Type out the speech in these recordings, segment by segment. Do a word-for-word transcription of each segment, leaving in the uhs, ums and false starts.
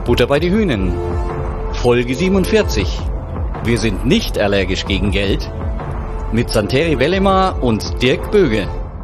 Butter bei die Hühnen. Folge siebenundvierzig. Wir sind nicht allergisch gegen Geld. Mit Santeri Vellemar und Dirk Böge.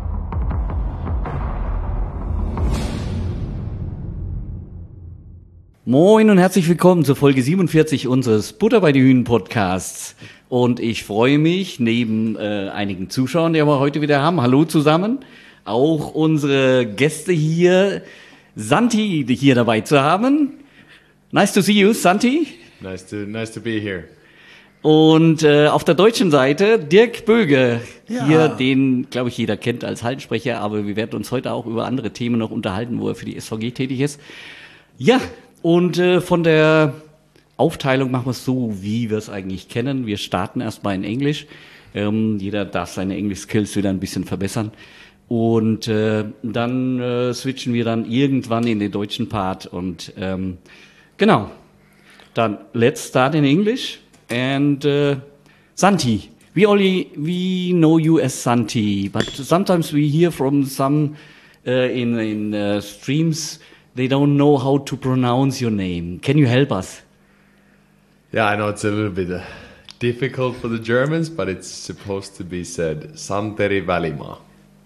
Moin und herzlich willkommen zur Folge siebenundvierzig unseres Butter bei die Hühnen Podcasts. Und ich freue mich, neben äh, einigen Zuschauern, die wir heute wieder haben, hallo zusammen, auch unsere Gäste hier, Santi, hier dabei zu haben. Nice to see you, Santi. Nice to, nice to be here. Und äh, auf der deutschen Seite Dirk Böge, ja. Hier, den, glaube ich, jeder kennt als Hallensprecher, aber wir werden uns heute auch über andere Themen noch unterhalten, wo er für die S V G tätig ist. Ja, und äh, von der Aufteilung machen wir es so, wie wir es eigentlich kennen. Wir starten erstmal in Englisch. Ähm, jeder darf seine Englisch-Skills wieder ein bisschen verbessern. Und äh, dann äh, switchen wir dann irgendwann in den deutschen Part. Und ähm, genau, dann let's start in English. And uh, Santi, we only we know you as Santi, but sometimes we hear from some uh, in in uh, streams they don't know how to pronounce your name. Can you help us? Yeah, I know it's a little bit uh, difficult for the Germans, but it's supposed to be said Santeri Vellemar.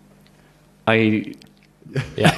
I yeah.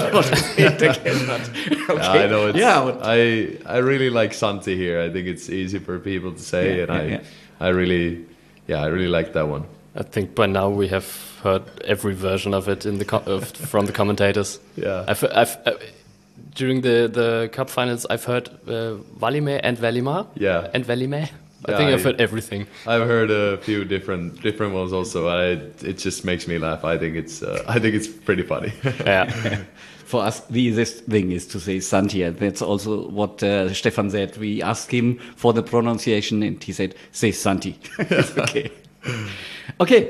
okay. Yeah, I know it's, yeah, but I I really like Santi here. I think it's easy for people to say, yeah, and yeah, I yeah. I really yeah I really like that one. I think by now we have heard every version of it in the co- uh, from the commentators. Yeah, I've, I've uh, during the the cup finals I've heard uh, Vellemar and Vellemar. Yeah, and Vellemar. I yeah, think I, I've heard everything. I've heard a few different different ones also. I it just makes me laugh. I think it's uh, I think it's pretty funny. Yeah. For us, the easiest thing is to say Santi. And that's also what uh, Stefan said. We asked him for the pronunciation, and he said, "Say Santi." Okay. Okay.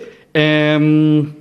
Um,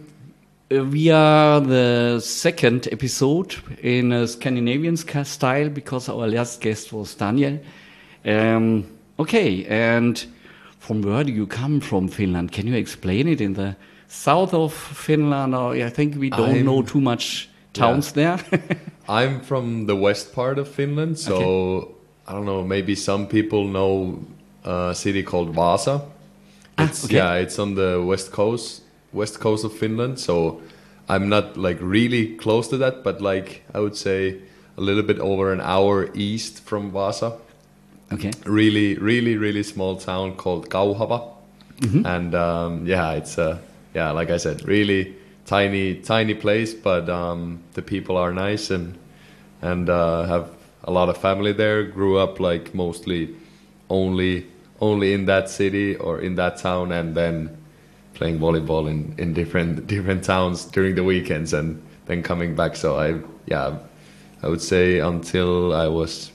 we are the second episode in a Scandinavian style because our last guest was Daniel. Um, okay, and from where do you come from, Finland? Can you explain it? In the south of Finland, or I think we don't I'm, know too much towns yeah. there. I'm from the west part of Finland, so okay. I don't know, maybe some people know a city called Vaasa. It's, ah, okay. Yeah, it's on the west coast, west coast of Finland, so I'm not like really close to that, but like I would say a little bit over an hour east from Vaasa. Okay. Really, really, really small town called Kauhava. Mm-hmm. And um, yeah, it's uh, yeah, like I said, really tiny, tiny place, but um, the people are nice and and uh, have a lot of family there. Grew up like mostly only only in that city or in that town, and then playing volleyball in, in different different towns during the weekends, and then coming back. So I yeah, I would say until I was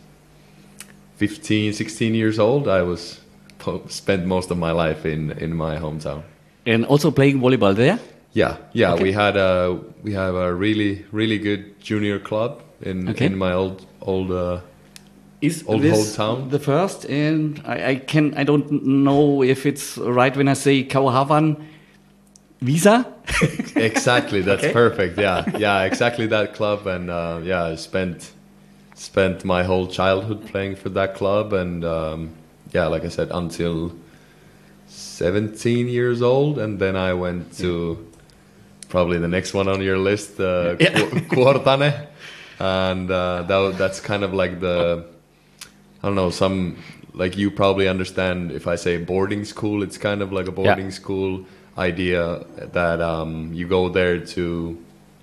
fifteen, sixteen years old, I was spent most of my life in, in my hometown. And also playing volleyball there? Yeah, yeah. Okay. We had a we have a really really good junior club in okay. in my old old uh, Is old this hometown. The first, and I, I can I don't know if it's right when I say Kauhavan Visa. Exactly, that's okay. perfect. Yeah, yeah, exactly that club, and uh, yeah, I spent. Spent my whole childhood playing for that club, and um, yeah, like I said, until seventeen years old, and then I went to yeah. probably the next one on your list, uh, yeah. Kuortane, and uh, that that's kind of like the I don't know some like you probably understand if I say boarding school, it's kind of like a boarding yeah. school idea that um, you go there to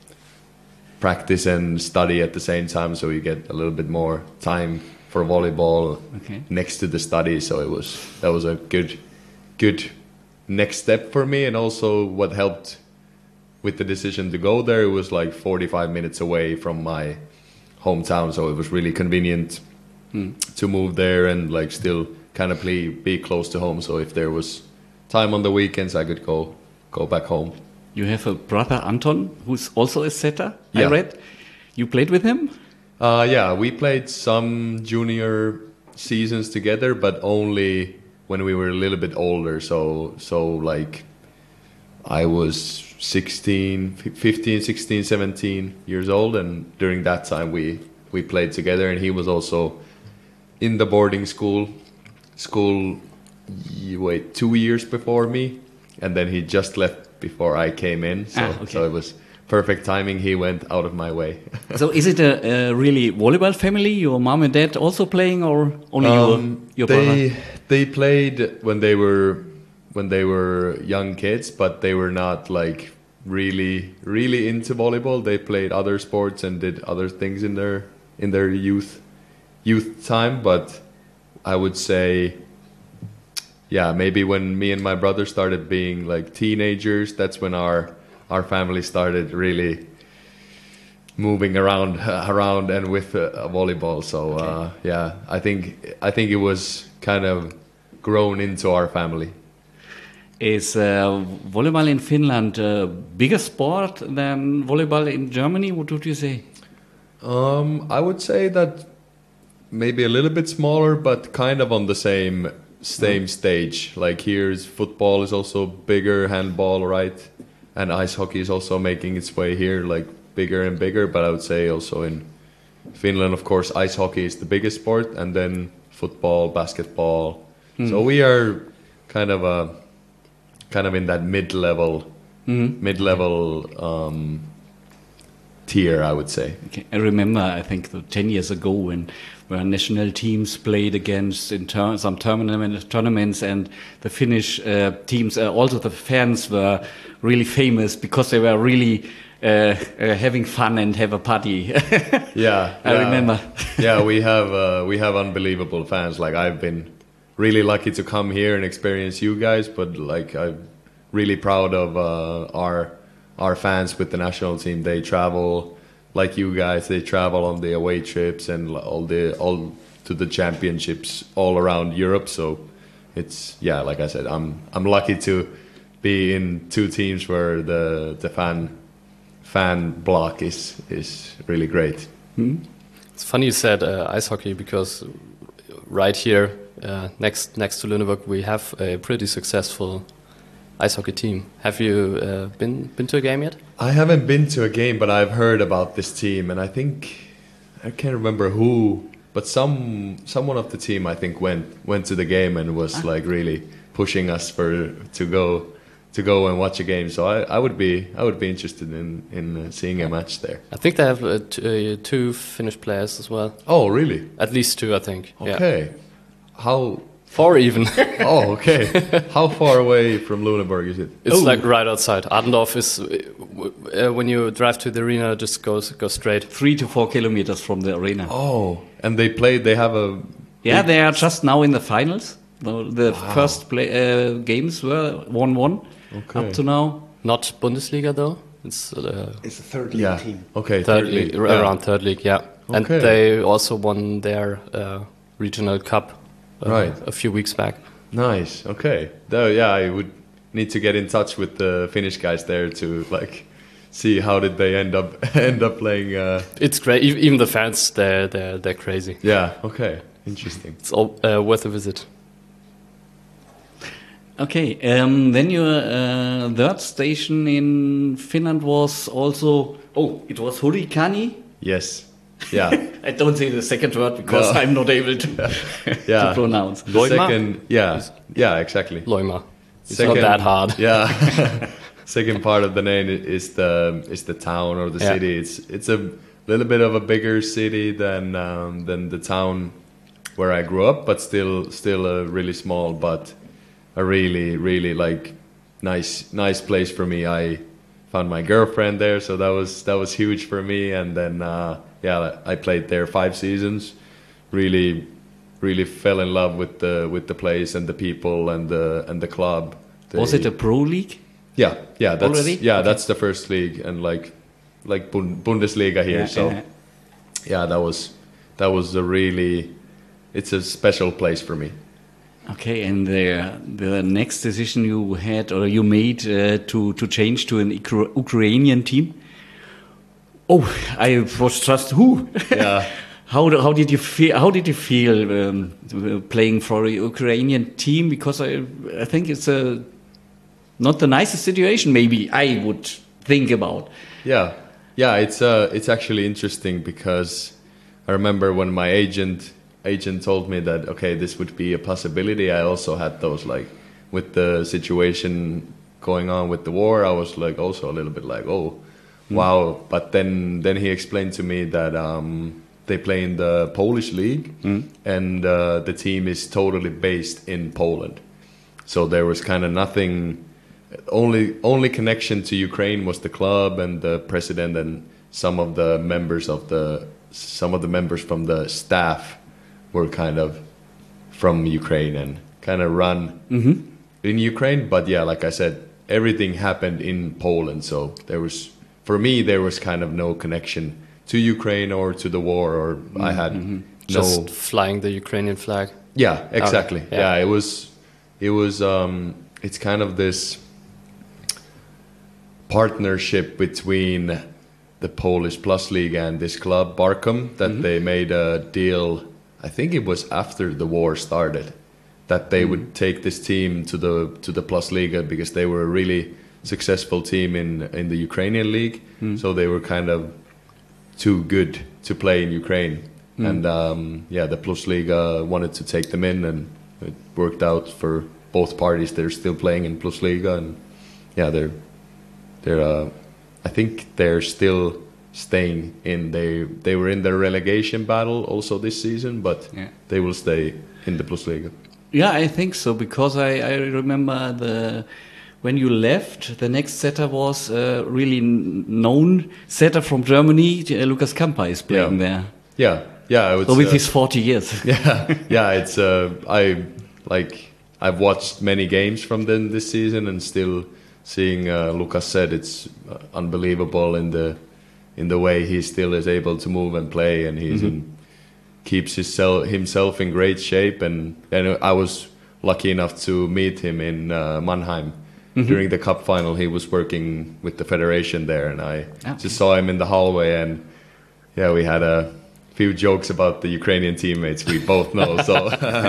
practice and study at the same time, so you get a little bit more time for volleyball okay. next to the study. So it was that was a good good next step for me, and also what helped with the decision to go there, it was like forty-five minutes away from my hometown, so it was really convenient hmm. to move there and like still kind of be, be close to home. So if there was time on the weekends, I could go go back home. You have a brother, Anton, who's also a setter, yeah. I read. You played with him? Uh, yeah, we played some junior seasons together, but only when we were a little bit older. So, so like, I was sixteen, fifteen, sixteen, seventeen years old, and during that time we, we played together, and he was also in the boarding school, school, y- wait, two years before me, and then he just left before I came in. So, Ah, okay. so it was perfect timing. He went out of my way. So is it a, a really volleyball family? Your mom and dad also playing, or only Um, your your they brother? they played when they were when they were young kids, but they were not like really really into volleyball. They played other sports and did other things in their in their youth youth time. But I would say, yeah, maybe when me and my brother started being like teenagers, that's when our our family started really moving around around and with uh, volleyball. So uh, yeah, I think I think it was kind of grown into our family. Is uh, volleyball in Finland a bigger sport than volleyball in Germany? What would you say? Um, I would say that maybe a little bit smaller, but kind of on the same same stage. Like here's football is also bigger, handball, right? And ice hockey is also making its way here, like bigger and bigger. But I would say also in Finland, of course, ice hockey is the biggest sport, and then football, basketball. So we are kind of a kind of in that mid-level mid-level um, tier, I would say. Okay. I remember, I think, the ten years ago when where national teams played against in ter- some tournament, tournaments, and the Finnish uh, teams, uh, also the fans were really famous because they were really uh, uh, having fun and have a party. Yeah, I yeah. remember. Yeah, we have uh, we have unbelievable fans. Like I've been really lucky to come here and experience you guys, but like I'm really proud of uh, our our fans with the national team. They travel like you guys. They travel on the away trips and all the all to the championships all around Europe. So it's yeah, like I said, I'm I'm lucky to be in two teams where the the fan fan block is is really great. It's funny you said uh, ice hockey because right here uh, next next to Lüneburg we have a pretty successful ice hockey team. Have you uh, been been to a game yet? I haven't been to a game, but I've heard about this team, and I think I can't remember who, but some someone of the team I think went went to the game and was like really pushing us for to go to go and watch a game. So I, I would be I would be interested in in uh, seeing a match there. I think they have uh, t- uh, two Finnish players as well. Oh, really? At least two, I think. Yeah. Okay. How? Four even. Oh, okay. How far away from Lüneburg is it? It's Oh. like right outside. Adendorf is uh, w- uh, when you drive to the arena, just goes go straight. Three to four kilometers from the arena. Oh, and they played. They have a. Yeah, they are just now in the finals. The, the first play, uh, games were one one Okay. up to now. Not Bundesliga though. It's uh, It's a third league Yeah. team. Okay. third third league, league. r- Yeah. around third league. Yeah, and Okay. they also won their uh, regional cup uh, Right. a few weeks back. Nice. Okay. Though, yeah, I would need to get in touch with the Finnish guys there to like see how did they end up end up playing. Uh, It's great. E- Even the fans, they're they're they're crazy. yeah. Okay. Interesting. It's all uh, worth a visit. Okay, um, then your uh, third station in Finland was also, oh, it was Hurrikani? Yes. Yeah. I don't say the second word because No. I'm not able to, Yeah. to pronounce. The Loima? second. Yeah. Yeah. Exactly. Loima. It's Second- not that hard. Yeah. Second part of the name i- is the is the town or the Yeah. city. It's it's a little bit of a bigger city than um, than the town where I grew up, but still still a really small but a really really like nice nice place for me. I found my girlfriend there, so that was that was huge for me. And then uh, yeah, I played there five seasons. Really really fell in love with the with the place and the people and the and the club. Was They- it a pro league? Yeah, yeah, that's Already? yeah, Okay. that's the first league and like like Bun- Bundesliga here. Yeah, so yeah. yeah, that was that was a really it's a special place for me. Okay, and the the next decision you had or you made uh, to to change to an Ukra- Ukrainian team. Oh, I was just who? Yeah. How do, how did you feel? How did you feel um, playing for a Ukrainian team? Because I I think it's a not the nicest situation. Maybe I would think about. Yeah, yeah, it's uh, it's actually interesting because I remember when my agent agent told me that okay, this would be a possibility, I also had those like with the situation going on with the war, I was like also a little bit like, oh, mm. wow. But then then he explained to me that um, they play in the Polish league, mm. and uh, the team is totally based in Poland. So there was kind of nothing. Only only connection to Ukraine was the club and the president and some of the members of the some of the members from the staff were kind of from Ukraine and kind of run mm-hmm. in Ukraine. But yeah, like I said, everything happened in Poland. So there was, for me, there was kind of no connection to Ukraine or to the war, or mm-hmm. I had no... Just flying the Ukrainian flag. Yeah, exactly. Okay. Yeah. yeah, it was, it was, um, it's kind of this partnership between the Polish Plus League and this club, Barkom, that mm-hmm. they made a deal, I think it was after the war started, that they mm-hmm. would take this team to the to the Plus Liga because they were a really successful team in, in the Ukrainian league. Mm-hmm. So they were kind of too good to play in Ukraine. Mm-hmm. And um, yeah, the Plus Liga wanted to take them in, and it worked out for both parties. They're still playing in Plus Liga, and yeah, they're they're uh, I think they're still staying in. They they were in the relegation battle also this season, but yeah. they will stay in the Plus Liga. Yeah, I think so, because I, I remember the when you left, the next setter was a really known setter from Germany. Uh, Lukas Kampa is playing yeah. there. Yeah, yeah. I would so with uh, his forty years. yeah, yeah. It's uh, I like I've watched many games from them this season, and still seeing uh, Lukas said it's uh, unbelievable in the in the way he still is able to move and play, and he's mm-hmm. in, keeps his sel- himself in great shape. And and I was lucky enough to meet him in uh, Mannheim. Mm-hmm. During the cup final. He was working with the federation there, and I okay. just saw him in the hallway, and yeah, we had a few jokes about the Ukrainian teammates we both know. So,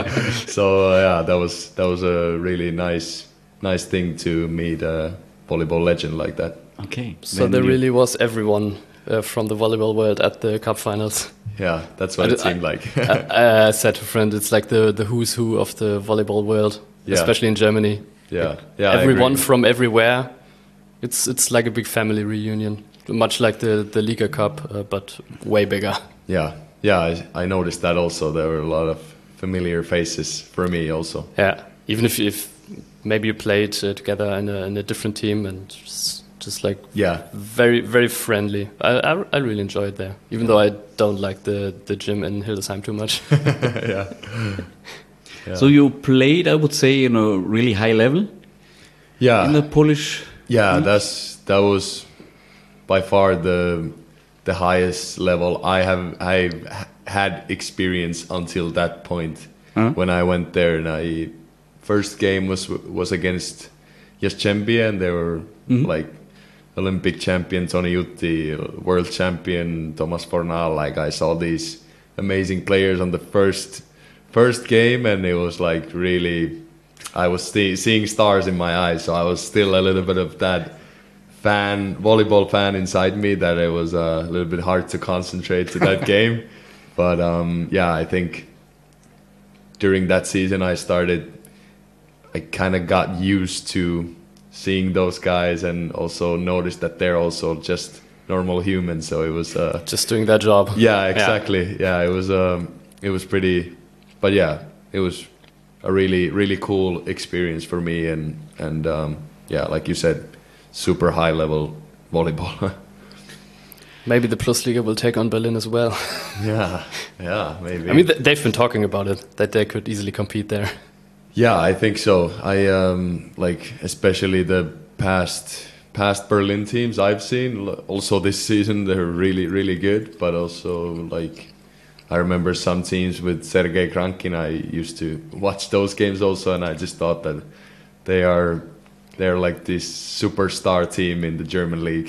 so uh, yeah, that was that was a really nice nice thing to meet a volleyball legend like that. Okay, so then there you... really was everyone uh, from the volleyball world at the cup finals. Yeah, that's what I, it seemed I, like. I, I said to a friend, it's like the the who's who of the volleyball world, yeah. especially in Germany. Yeah, yeah. Everyone from everywhere. It's it's like a big family reunion, much like the the Liga Cup, uh, but way bigger. Yeah, yeah. I, I noticed that also. There were a lot of familiar faces for me also. Yeah, even if if maybe you played uh, together in a, in a different team, and just, just like yeah, very very friendly. I, I I really enjoyed there, even though I don't like the the gym in Hildesheim too much. yeah. Yeah. So you played, I would say, in a really high level. Yeah. In the Polish. Yeah, league? that's that was by far the the highest level I have I had experience until that point. Huh? When I went there, and I first game was was against Jastrzębie, and they were mm-hmm. like Olympic champion Toni Jutti, world champion Tomas Fornal. Like I saw these amazing players on the first. First game, and it was like really, I was st- seeing stars in my eyes. So I was still a little bit of that fan, volleyball fan inside me, that it was uh, a little bit hard to concentrate to that game. But um, yeah, I think during that season I started, I kind of got used to seeing those guys, and also noticed that they're also just normal humans. So it was uh, just doing their job. Yeah, exactly. Yeah, yeah it was. Um, it was pretty. But yeah, it was a really, really cool experience for me, and and um, yeah, like you said, super high level volleyball. Maybe the Plus Liga will take on Berlin as well. yeah, yeah, maybe. I mean, th- they've been talking about it, that they could easily compete there. Yeah, I think so. I um, like especially the past past Berlin teams I've seen. Also this season, they're really, really good, but also like. I remember some teams with Sergei Krankin. I used to watch those games also, and I just thought that they are they're like this superstar team in the German league.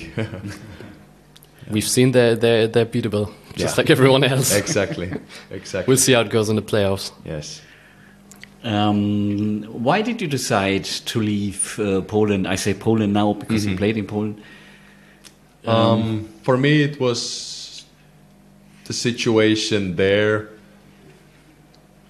We've seen they're, they're, they're beatable, just yeah. like everyone else. Exactly, exactly. We'll see how it goes in the playoffs. Yes. Um, why did you decide to leave uh, Poland? I say Poland now because mm-hmm. you played in Poland. Um, um, for me, it was... the situation there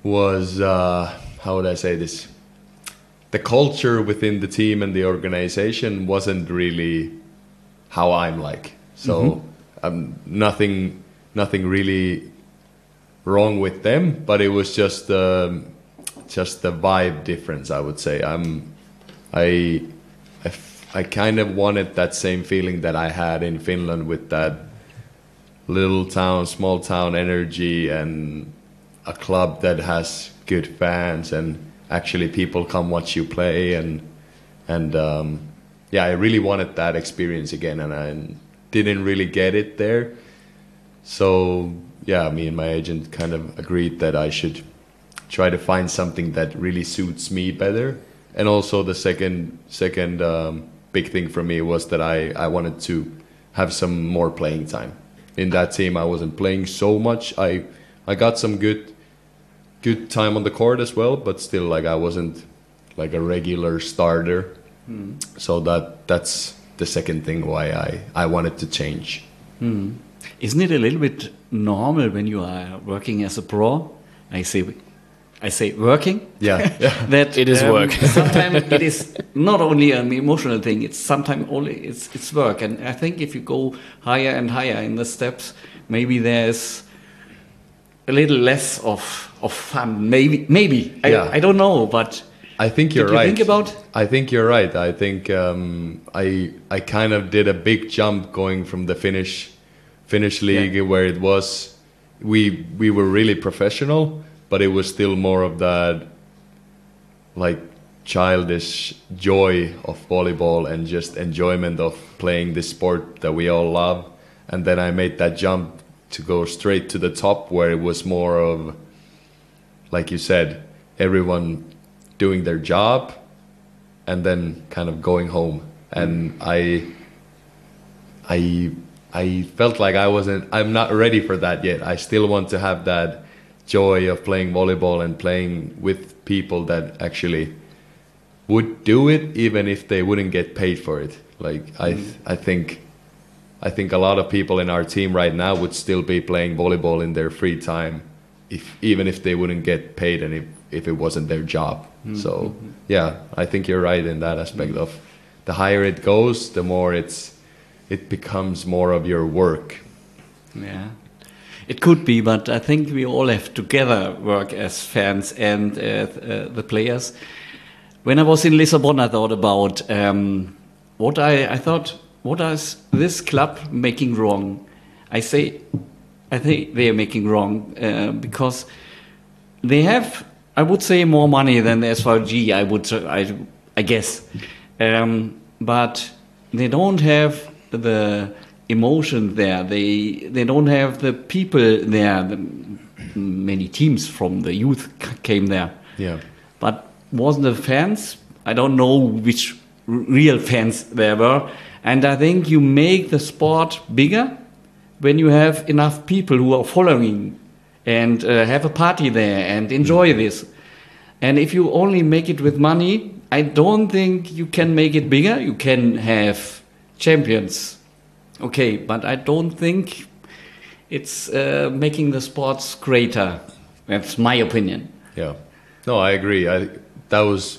was uh, how would I say this? The culture within the team and the organization wasn't really how I'm like. So mm-hmm. um, nothing, nothing really wrong with them, but it was just um, just the vibe difference. I would say I'm, I, I, f- I kind of wanted that same feeling that I had in Finland with that little town, small town energy, and a club that has good fans and actually people come watch you play, and and um, yeah, I really wanted that experience again, and I didn't really get it there. So yeah, me and my agent kind of agreed that I should try to find something that really suits me better. And also the second second um, big thing for me was that I, I wanted to have some more playing time. In that team, I wasn't playing so much. I I got some good good time on the court as well, but still, like, I wasn't like a regular starter. Mm. So that that's the second thing why I, I wanted to change. Mm. Isn't it a little bit normal when you are working as a pro? I say, I say working. Yeah, that it is um, work. Sometimes it is not only an emotional thing. It's sometimes only it's it's work. And I think if you go higher and higher in the steps, maybe there's a little less of of fun. Maybe maybe I, yeah. I don't know, but I think you're did you right. Think about? I think you're right. I think um, I I kind of did a big jump going from the Finnish Finnish league yeah. where it was we we were really professional, but it was still more of that like childish joy of volleyball and just enjoyment of playing this sport that we all love. And then I made that jump to go straight to the top, where it was more of, like you said, everyone doing their job and then kind of going home. And I I I felt like I wasn't I'm not ready for that yet. I still want to have that joy of playing volleyball and playing with people that actually would do it even if they wouldn't get paid for it. Like I I think I think a lot of people in our team right now would still be playing volleyball in their free time, if even if they wouldn't get paid and if, if it wasn't their job. Mm-hmm. So yeah, I think you're right in that aspect mm-hmm. of the higher it goes, the more it's it becomes more of your work. Yeah, it could be, but I think we all have together work as fans and uh, uh, the players. When I was in Lisbon, I thought about um, what I, I thought. What is this club making wrong? I say, I think they are making wrong uh, because they have, I would say, more money than the S V G. I would, I, I guess, um, but they don't have the emotion there. They they don't have the people there. The, many teams from the youth came there. Yeah, but wasn't the fans? I don't know which real fans there were. And I think you make the sport bigger when you have enough people who are following and uh, have a party there and enjoy this. And if you only make it with money, I don't think you can make it bigger. You can have champions, okay, but I don't think it's uh, making the sports greater. That's my opinion. Yeah, no, I agree. I that was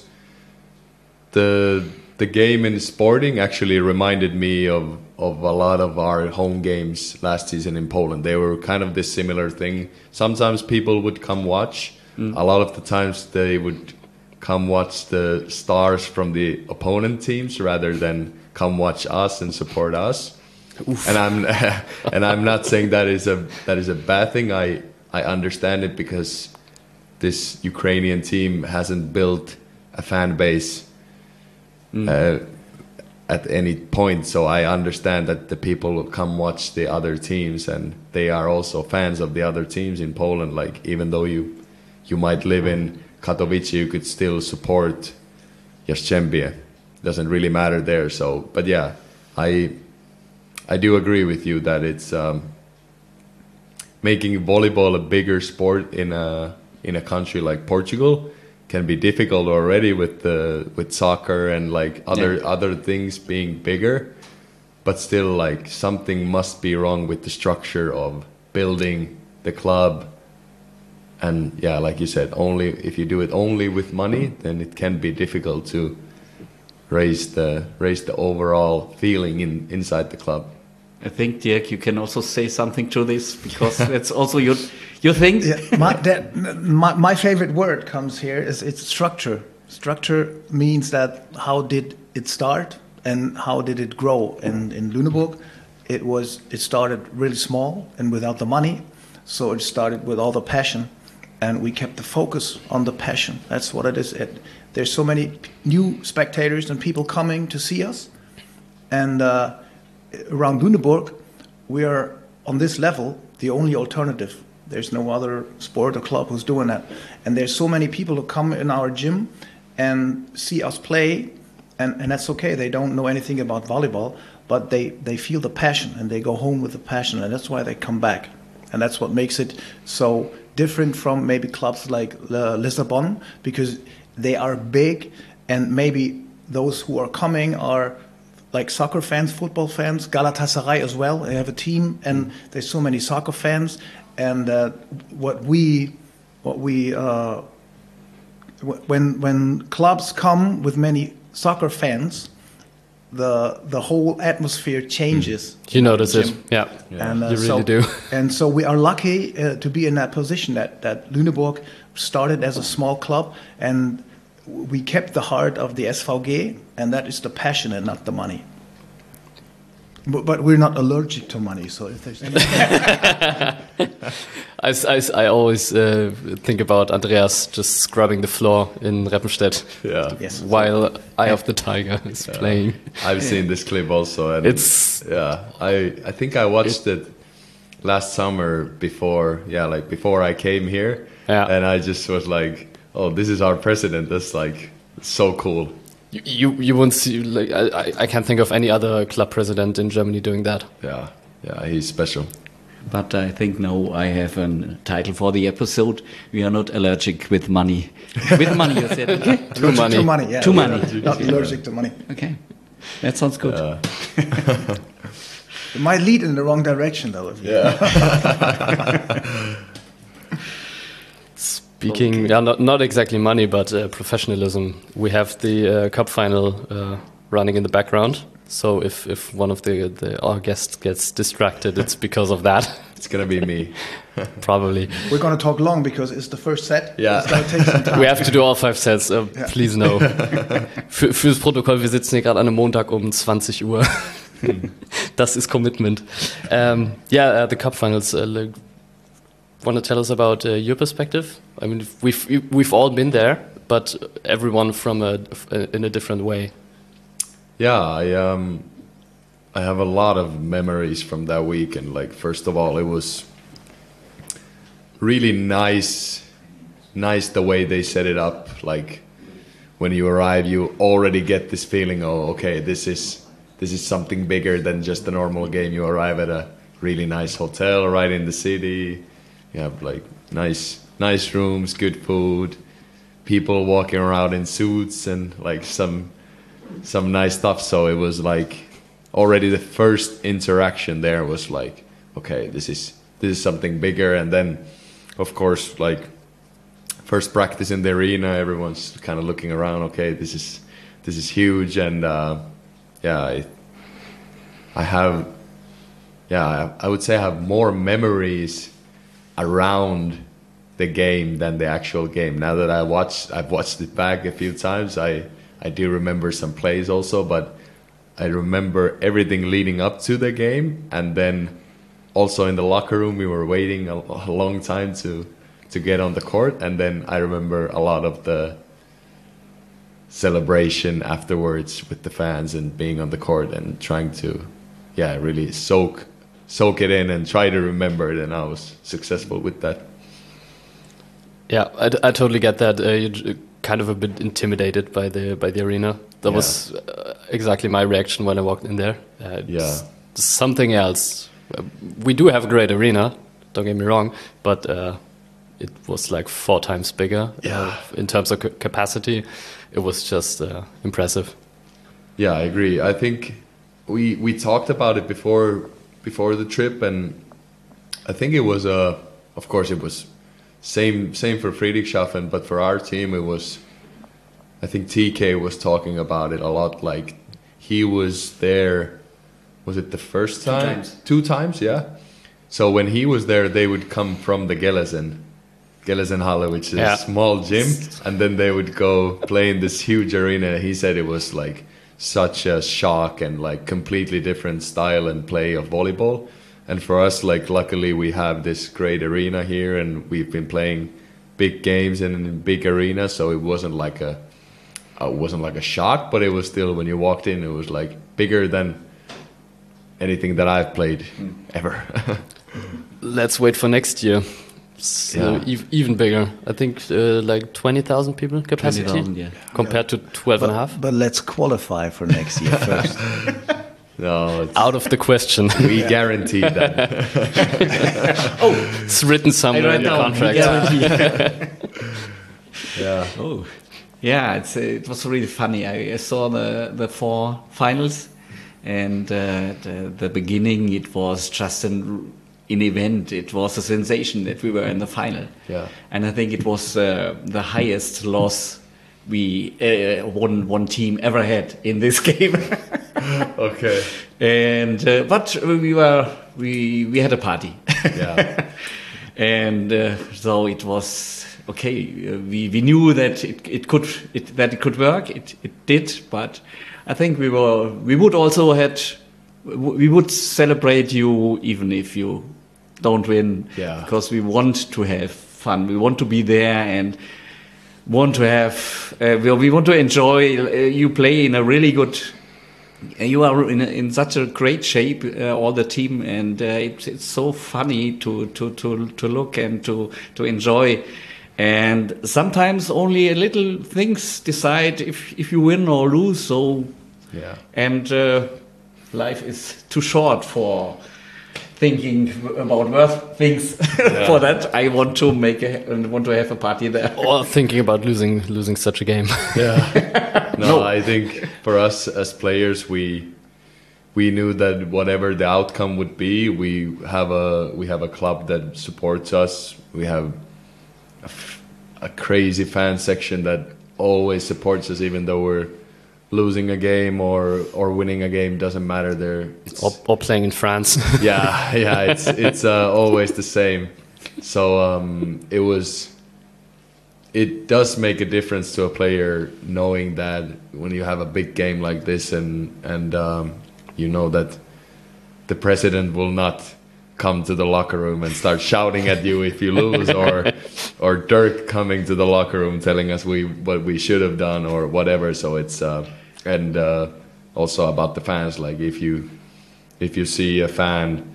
the. The game in Sporting actually reminded me of, of a lot of our home games last season in Poland. They were kind of this similar thing. Sometimes people would come watch. Mm. A lot of the times they would come watch the stars from the opponent teams rather than come watch us and support us. Oof. And I'm and I'm not saying that is a that is a bad thing. I I understand it because this Ukrainian team hasn't built a fan base Mm. Uh, at any point, so I understand that the people will come watch the other teams, and they are also fans of the other teams in Poland. Like, even though you you might live in Katowice, you could still support Jastrzębie. Doesn't really matter there. So, but yeah, I I do agree with you that it's um, making volleyball a bigger sport in a in a country like Portugal can be difficult already with the with soccer and like other yeah. other things being bigger, but still, like, something must be wrong with the structure of building the club and yeah, like you said, only if you do it only with money, then it can be difficult to raise the raise the overall feeling in inside the club. I think, Dirk, you can also say something to this, because that's also your your thing. Yeah, my, that, my, my favorite word comes here is it's structure. Structure means that how did it start and how did it grow? And in Lüneburg, it was it started really small and without the money, so it started with all the passion, and we kept the focus on the passion. That's what it is. It, there's so many new spectators and people coming to see us, and uh, around Lüneburg, we are on this level the only alternative. There's no other sport or club who's doing that, and there's so many people who come in our gym and see us play, and, and that's okay. They don't know anything about volleyball, but they, they feel the passion, and they go home with the passion, and that's why they come back. And that's what makes it so different from maybe clubs like uh, Lissabon, because they are big, and maybe those who are coming are like soccer fans, football fans, Galatasaray as well. They have a team, and there's so many soccer fans. And uh, what we, what we, uh, when when clubs come with many soccer fans, the the whole atmosphere changes. You notice it, yeah. yeah. And, uh, you really so, do. And so we are lucky uh, to be in that position that that Lüneburg started as a small club, and we kept the heart of the S V G, and that is the passion and not the money. But, but we're not allergic to money, so if there's any... I, I, I always uh, think about Andreas just scrubbing the floor in Reppenstedt, Yeah. Yes. while Eye of the Tiger is Yeah. playing. I've seen this clip also, and It's yeah, I I think I watched it last summer before, yeah, like before I came here, Yeah. and I just was like, oh, this is our president. That's like so cool. you, you, you won't see. Like I, I- I can't think of any other club president in Germany doing that. Yeah, yeah, he's special. But I think now I have a title for the episode. We are not allergic with money. With money, you said. Okay. Too money. To money, yeah. To money. Not allergic to money. Okay. That sounds good. Yeah. It might lead in the wrong direction, though. If you Yeah. Speaking, Okay. yeah, not, not exactly money, but uh, professionalism. We have the uh, cup final uh, running in the background. So if, if one of the, the our guests gets distracted, it's because of that, It's gonna be me. probably. We're going to talk long because it's the first set. Yeah. It's going to take some time. We have to do all five sets, uh, Ja. please no. Für, fürs Protokoll, wir sitzen hier gerade an einem Montag um zwanzig Uhr. Das ist Commitment. Um, yeah, uh, the cup finals. Uh, like, want to tell us about uh, your perspective? I mean, we've we've all been there, but everyone from a, in a different way. Yeah, I um, I have a lot of memories from that week, and like first of all, it was really nice, nice the way they set it up. Like when you arrive, you already get this feeling, oh, okay, this is this is something bigger than just a normal game. You arrive at a really nice hotel right in the city. You have like nice, nice rooms, good food, people walking around in suits, and like some some nice stuff. So it was like already the first interaction there was like, okay, this is this is something bigger. And then, of course, like first practice in the arena, everyone's kind of looking around. Okay, this is this is huge, and uh, yeah, I, I have, yeah, I, I would say I have more memories around the game than the actual game. Now that I watched, I've watched it back a few times. I I do remember some plays also, but I remember everything leading up to the game, and then also in the locker room we were waiting a, a long time to to get on the court, and then I remember a lot of the celebration afterwards with the fans and being on the court and trying to, yeah, really soak soak it in and try to remember it, and I was successful with that. Yeah, I, I totally get that. Uh, you're kind of a bit intimidated by the by the arena. That Yeah. was uh, exactly my reaction when I walked in there. Uh, it's Yeah. something else. Uh, we do have a great arena. Don't get me wrong, but uh, it was like four times bigger. Yeah. Uh, in terms of ca- capacity, it was just uh, impressive. Yeah, I agree. I think we we talked about it before before the trip, and I think it was a, of course, it was same same for Friedrichshafen, but for our team it was. I think T K was talking about it a lot. Like he was there. Was it the first time? Two times. Two times, yeah. So when he was there, they would come from the Gelesen, Gelesenhalle, which is Yeah. a small gym, and then they would go play in this huge arena. He said it was like such a shock and like completely different style and play of volleyball. And for us, like luckily we have this great arena here, and we've been playing big games in a big arena, so it wasn't like a uh, it wasn't like a shock, but it was still, when you walked in, it was like bigger than anything that I've played mm. ever. Let's wait for next year. So Yeah. ev- even bigger. I think uh, like twenty thousand people capacity twenty thousand, yeah. compared to twelve and a half. But let's qualify for next year first. No, it's, Out of the question. we guaranteed that. It's written somewhere in your contract. Yeah. Yeah. Oh, yeah. It's uh, it was really funny. I, I saw the the four finals, and uh, the, the beginning. It was just an an event. It was a sensation that we were in the final. Yeah. And I think it was uh, the highest loss we uh, one one team ever had in this game. Okay. And uh, but we were we we had a party. Yeah. And uh, so it was okay. Uh, we we knew that it it could it, that it could work. It it did, but I think we were we would also had we would celebrate you even if you don't win. Yeah. Because we want to have fun. We want to be there and want to have. Uh, we we want to enjoy. Uh, you play in a really good. You are in, a, in such a great shape, uh, all the team, and uh, it's, it's so funny to, to, to, to look and to, to enjoy. And sometimes only a little things decide if, if you win or lose. So, Yeah. and uh, life is too short for thinking about worse things. Yeah. For that, I want to make a, and want to have a party there. Or thinking about losing losing such a game. Yeah. No, I think for us as players, we we knew that whatever the outcome would be, we have a we have a club that supports us. We have a, f- a crazy fan section that always supports us, even though we're losing a game or or winning a game. Doesn't matter. There, or, or playing in France. yeah, yeah. It's it's uh, always the same. So um, it was. It does make a difference to a player knowing that when you have a big game like this, and and um, you know that the president will not come to the locker room and start shouting at you if you lose, or or Dirk coming to the locker room telling us we what we should have done or whatever. So it's uh, and uh, also about the fans. Like if you if you see a fan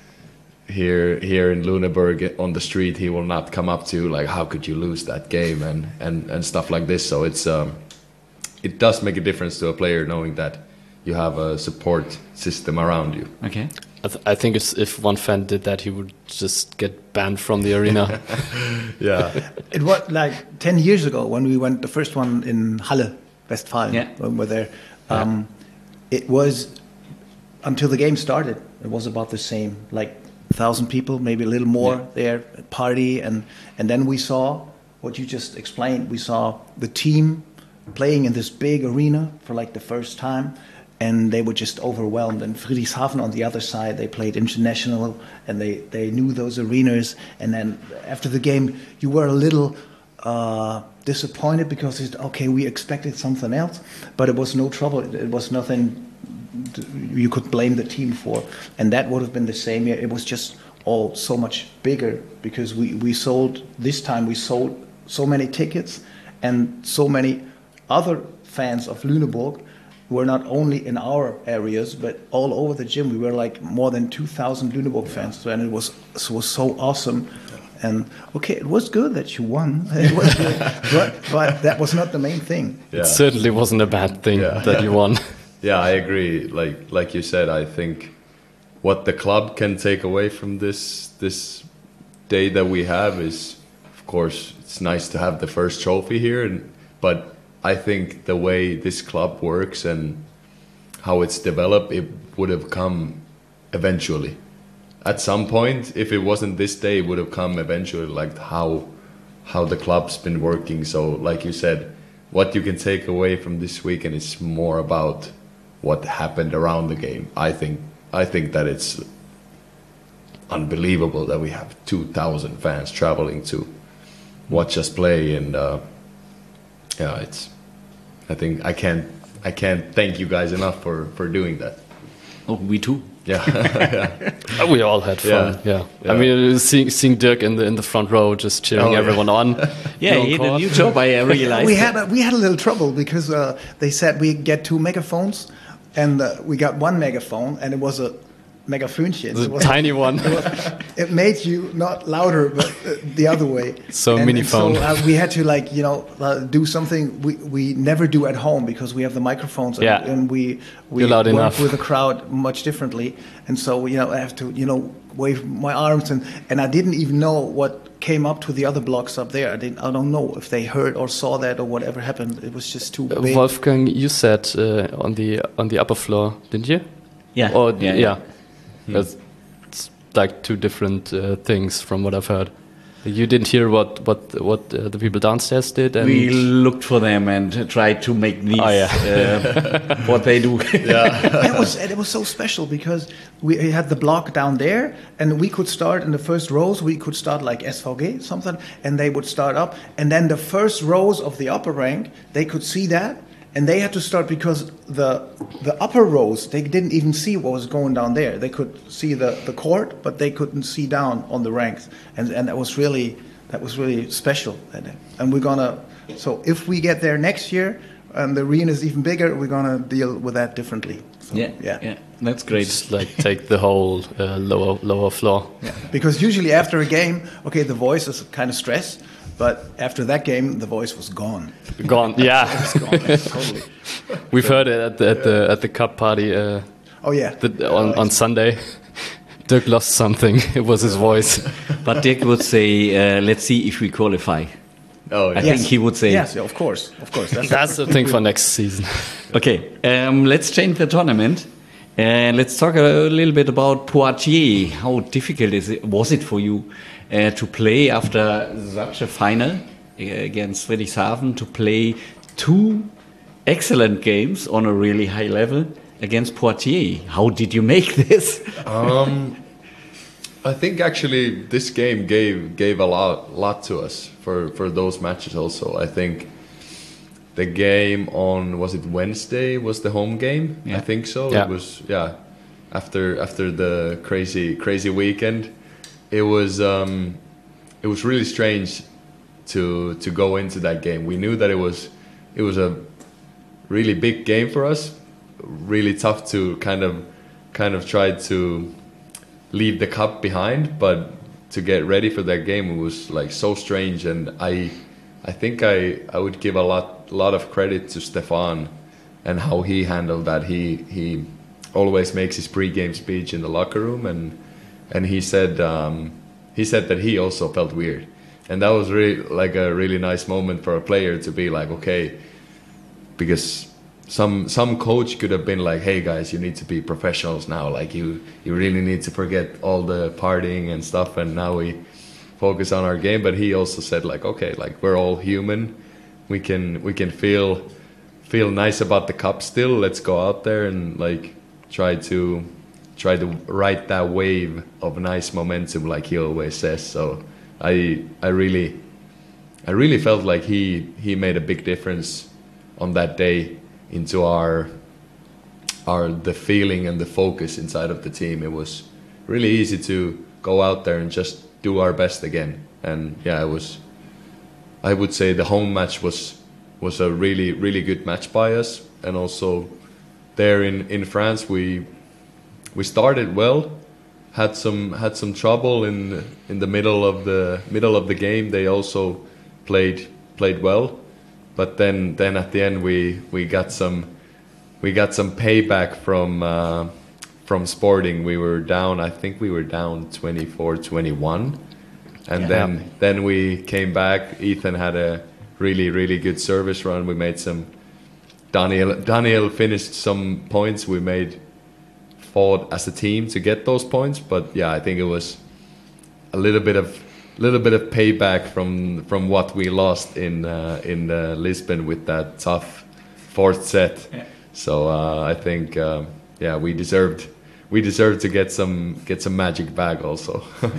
here here in Lüneburg on the street, he will not come up to you like, how could you lose that game, and and and stuff like this. So it's um it does make a difference to a player knowing that you have a support system around you. Okay. I, th- I think if, if one fan did that, he would just get banned from the arena. Yeah. It was like ten years ago when we went the first one in Halle, Westfalen, Yeah. when we were there. Um, It was, until the game started, it was about the same, like one thousand people, maybe a little more Yeah. there, party. And, and then we saw what you just explained. We saw the team playing in this big arena for like the first time. And they were just overwhelmed. And Friedrichshafen on the other side, they played international, and they, they knew those arenas. And then after the game, you were a little uh, disappointed because it's, okay, we expected something else, but it was no trouble. It, it was nothing you could blame the team for. And that would have been the same year. It was just all so much bigger because we, we sold, this time we sold so many tickets, and so many other fans of Lüneburg were not only in our areas, but all over the gym. We were like more than two thousand Lüneburg fans, and it was it was so awesome. And okay, it was good that you won, it was good, but, but that was not the main thing. Yeah. It certainly wasn't a bad thing Yeah. that you won. Yeah, I agree. Like like you said, I think what the club can take away from this this day that we have is, of course, it's nice to have the first trophy here, and but I think the way this club works and how it's developed, it would have come eventually. At some point, if it wasn't this day, it would have come eventually, like how how the club's been working. So, like you said, what you can take away from this weekend is more about what happened around the game. I think I think that it's unbelievable that we have two thousand fans traveling to watch us play, and uh, yeah, it's. I think I can't I can't thank you guys enough for, for doing that. Oh, we too. Yeah, yeah. We all had fun. Yeah, yeah. Yeah. I mean, seeing, seeing Dirk in the in the front row, just cheering Oh, yeah. everyone on. Yeah, No he had a court. new job, I realized. we had a, we had a little trouble because uh, they said we get two megaphones, and uh, we got one megaphone, and it was a megaphonchen. The It was- tiny one. It made you not louder, but uh, the other way. So and, mini and phone. So uh, we had to like you know uh, do something we, we never do at home because we have the microphones. And, Yeah. and we we You're loud work enough. with the crowd much differently, and so you know I have to you know wave my arms and and I didn't even know what came up to the other blocks up there. I didn't. I don't know if they heard or saw that or whatever happened. It was just too Uh, big. Wolfgang, you sat uh, on the on the upper floor, didn't you? Yeah. Or yeah, yeah, yeah. That's it's like two different uh, things from what I've heard. You didn't hear what what what uh, the people downstairs did, and We looked for them and tried to make these Oh, yeah. uh, what they do. And it was and it was so special because we had the block down there, and we could start in the first rows. We could start like S V G something, and they would start up, and then the first rows of the upper rank, they could see that, and they had to start because the the upper rows they didn't even see what was going down there. They could see the, the court, but they couldn't see down on the ranks, and and that was really that was really special. And, and we're gonna so if we get there next year and the arena is even bigger, we're gonna deal with that differently. So, Yeah, yeah. yeah, that's great. just like take the whole uh, lower lower floor. Yeah, because usually after a game, okay, the voice is kind of stressed, but after that game, the voice was gone. Gone. Yeah, It's gone, totally. we've heard it at the at the at the cup party uh, Oh yeah. the, on on Sunday. Dirk lost something. It was his voice. But Dirk would say, uh, let's see if we qualify. Oh, I yeah. think he would say. Yes, yeah, of course, of course. That's, That's the thing for next season. Okay, um, let's change the tournament. And let's talk a little bit about Poitiers. How difficult is it, was it for you uh, to play after such a final uh, against Friedrichshafen, to play two excellent games on a really high level against Poitiers? How did you make this? Um, I think actually this game gave gave a lot lot to us for, for those matches also. I think the game on, was it Wednesday, was the home game? Yeah. I think so. Yeah. It was, yeah. After after the crazy crazy weekend, it was um, it was really strange to to go into that game. We knew that it was it was a really big game for us. Really tough to kind of kind of try to leave the cup behind, but to get ready for that game, it was like so strange. And I I think I, I would give a lot lot of credit to Stefan and how he handled that. He he always makes his pre-game speech in the locker room, and and he said um, he said that he also felt weird, and that was really like a really nice moment for a player to be like, okay, because some some coach could have been like, hey guys, you need to be professionals now, like you you really need to forget all the partying and stuff, and now we focus on our game. But he also said like, okay, like we're all human, we can we can feel feel nice about the cup still. Let's go out there and like try to try to ride that wave of nice momentum, like he always says. So I I really I really felt like he he made a big difference on that day into our our the feeling and the focus inside of the team. It was really easy to go out there and just do our best again. And yeah, it was, I would say the home match was was a really really good match by us. And also there in in France, we we started well, had some had some trouble in in the middle of the middle of the game. They also played played well, but then then at the end we we got some we got some payback from uh, from Sporting. We were down, I think we were down twenty-four twenty-one, and Yeah. then then we came back. Ethan had a really really good service run. We made some. Daniel Daniel finished some points. We made fought as a team to get those points, but yeah, I think it was a little bit of little bit of payback from from what we lost in uh, in uh, Lisbon with that tough fourth set. Yeah. So uh, I think um, yeah, we deserved we deserved to get some get some magic back also.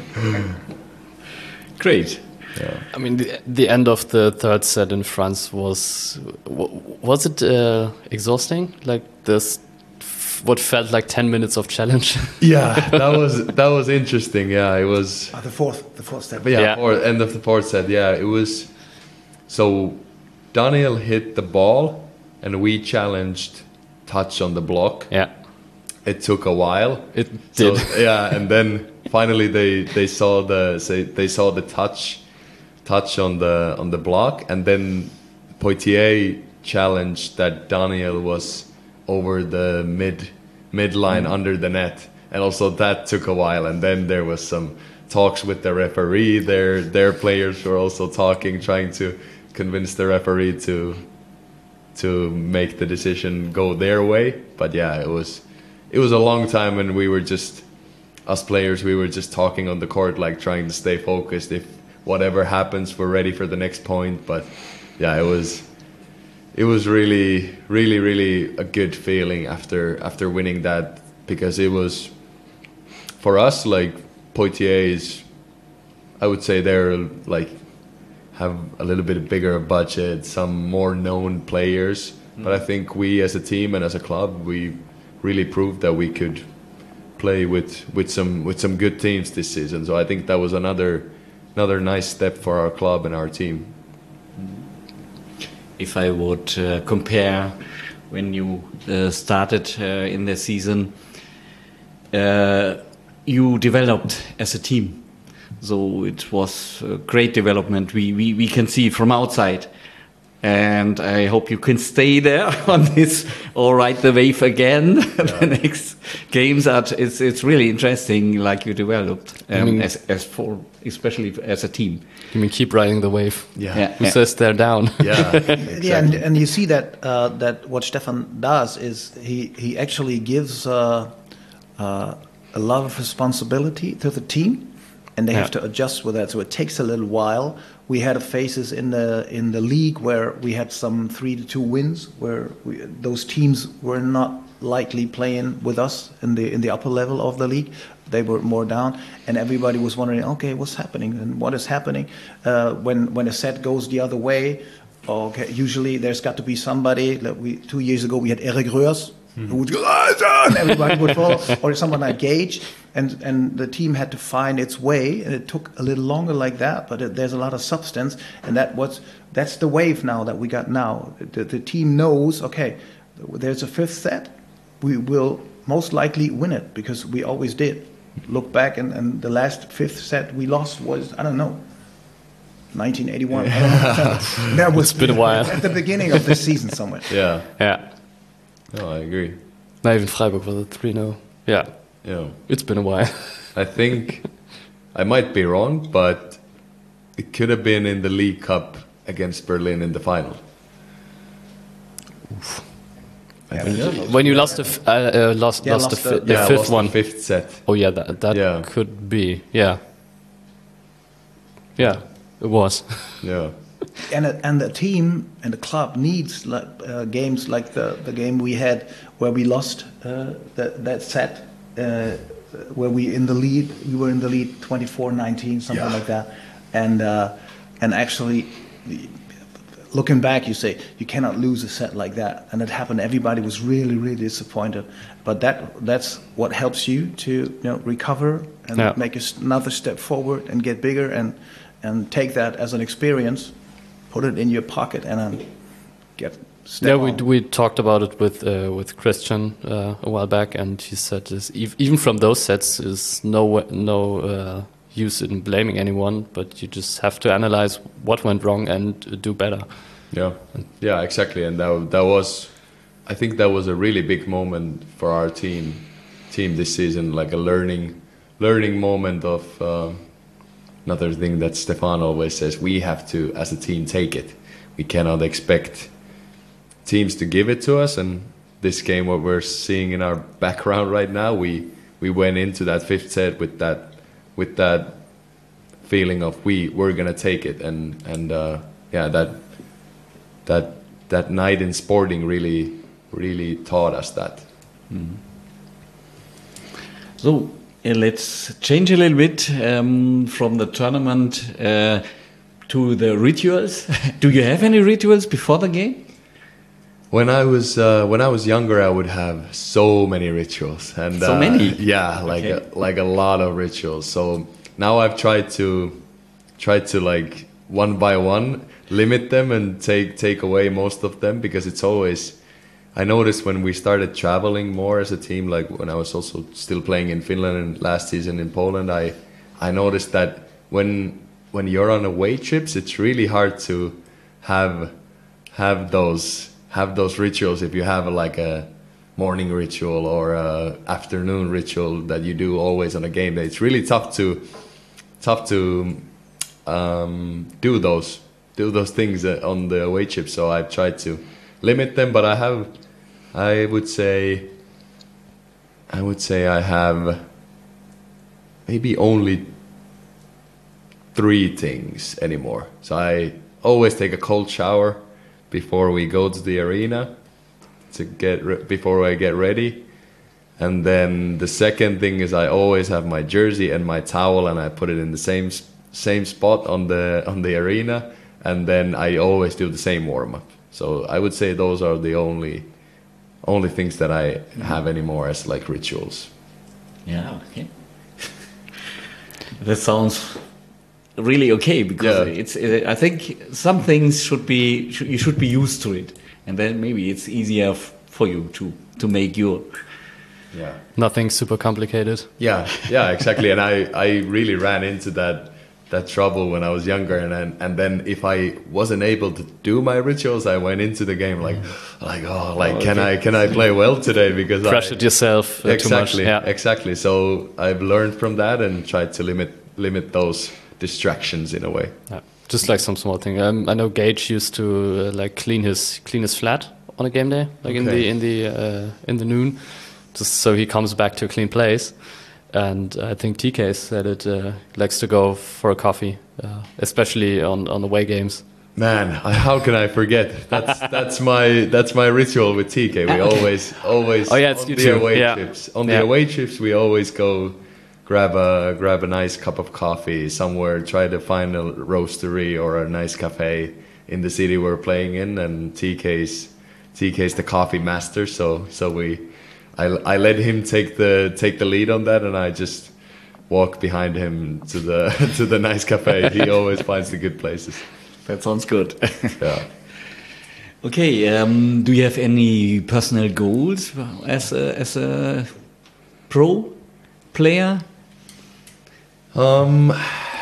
Great. Yeah. I mean, the, the end of the third set in France was w- was it uh, exhausting? Like this, what felt like ten minutes of challenge. Yeah, that was that was interesting. Yeah, it was. Uh, the fourth, the fourth step. But yeah, Yeah. Fourth, end of the fourth set. Yeah, it was. So Daniel hit the ball, and we challenged touch on the block. Yeah, It took a while. it So, did. yeah, and then finally they they saw the say they saw the touch touch on the on the block, and then Poitier challenged that Daniel was over the mid mid line under the net, and also that took a while. And then there was some talks with the referee. Their their players were also talking, trying to convince the referee to to make the decision go their way. But yeah, it was it was a long time, and we were just us players. We were just talking on the court, like trying to stay focused. If whatever happens, we're ready for the next point. But yeah, it was it was really, really, really a good feeling after after winning that, because it was for us like Poitier is, I would say they're like have a little bit bigger budget, some more known players. Mm. But I think we as a team and as a club, we really proved that we could play with with some with some good teams this season. So I think that was another another nice step for our club and our team. If I would uh, compare when you uh, started uh, in the season, uh, you developed as a team. So it was a great development. We, we, we can see from outside. And I hope you can stay there on this or ride the wave again. Yeah. The next games are, it's, it's really interesting, like you developed, um, I mean, as, as for, especially as a team. You mean keep riding the wave? Yeah, Yeah. Who says they're down? yeah, exactly. Yeah, and, and you see that uh, that what Stefan does is he he actually gives uh, uh, a lot of responsibility to the team, and they Yeah. have to adjust with that. So it takes a little while. We had phases in the in the league where we had some three to two wins, where we, those teams were not likely playing with us in the in the upper level of the league. They were more down, and everybody was wondering, okay, what's happening and what is happening uh, when when a set goes the other way. Okay, usually there's got to be somebody. Like we two years ago we had Eric Reurs, who would go, "Ah, and everybody would fall, or someone like Gage, and and the team had to find its way, and it took a little longer like that. But it, there's a lot of substance, and that was that's the wave now that we got now. The, the team knows, okay, there's a fifth set, we will most likely win it because we always did. Look back, and, and the last fifth set we lost was, I don't know, nineteen eighty-one. I don't know. That was It's been a while. at the beginning of this season somewhere. yeah. Yeah. No, I agree. Not even Freiburg was it three nil. Yeah. Yeah, It's been a while. I think I might be wrong, but it could have been in the League Cup against Berlin in the final. I think. When you lost the f- uh, uh, lost Yeah, lost, lost the, the- fi- the yeah, fifth lost one. the fifth set. Oh yeah, that that Yeah. could be. Yeah. Yeah, it was. Yeah, And a, and the team and the club needs like, uh, games like the, the game we had where we lost uh, that that set, uh, where we in the lead we were in the lead twenty-four nineteen, something Yeah. like that, and uh, and actually looking back you say you cannot lose a set like that, and it happened. Everybody was really really disappointed, but that that's what helps you to you know recover and Yeah. make a s another step forward and get bigger and and take that as an experience, put it in your pocket, and then get step Yeah, we on. we talked about it with uh, with Christian uh, a while back, and he said this, ev- even from those sets is no wa- no uh, use in blaming anyone, but you just have to analyze what went wrong and uh, do better. yeah, yeah, exactly. And that that was, I think that was a really big moment for our team, team this season, like a learning, learning moment of. Uh, Another thing that Stefan always says, we have to, as a team, take it. We cannot expect teams to give it to us. And this game, what we're seeing in our background right now, we we went into that fifth set with that with that feeling of we we're gonna take it, and and uh, yeah, that that that night in Sporting really really taught us that. Mm-hmm. So uh, let's change a little bit um, from the tournament uh, to the rituals. Do you have any rituals before the game? When I was uh, when I was younger, I would have so many rituals, and so uh, many, yeah, like okay. a, like a lot of rituals. So now I've tried to try to like one by one limit them and take take away most of them, because it's always. I noticed when we started traveling more as a team, like when I was also still playing in Finland and last season in Poland, I I noticed that when when you're on away trips, it's really hard to have have those. have those rituals if you have a, like a morning ritual or a afternoon ritual that you do always on a game day. It's really tough to tough to um, do those do those things on the away trip. So I've tried to limit them, but I have I would say I would say I have maybe only three things anymore. So I always take a cold shower before we go to the arena to get re- before I get ready, and then the second thing is I always have my jersey and my towel, and I put it in the same same spot on the on the arena, and then I always do the same warm up. So I would say those are the only only things that I have anymore as like rituals. Yeah, okay. That sounds really okay, because Yeah. it's. It, I think some things should be should, you should be used to it, and then maybe it's easier f- for you to to make your. Yeah. Nothing super complicated. Yeah, yeah, exactly. And I, I really ran into that that trouble when I was younger, and and, and then if I wasn't able to do my rituals, I went into the game like like oh like Oh, can okay. I can I play well today, because Pressured I, yourself uh, exactly too much. Yeah. exactly. So I've learned from that and tried to limit limit those distractions in a way. Yeah. Just like some small thing. Um, I know Gage used to uh, like clean his clean his flat on a game day, like in Okay. the in the uh, in the noon, just so he comes back to a clean place. And I think T K said it uh, likes to go for a coffee, uh, especially on on away games. Man, I, how can I forget? That's that's my that's my ritual with T K. We always always Oh, yeah, it's on you the too. away Yeah. trips. On the Yeah. away trips, we always go grab a grab a nice cup of coffee somewhere. Try to find a roastery or a nice cafe in the city we're playing in. And T K's T K's the coffee master, so so we I, I let him take the take the lead on that, and I just walk behind him to the to the nice cafe. He always finds the good places. That sounds good. Yeah. Okay, um, do you have any personal goals as a, as a pro player? Um, of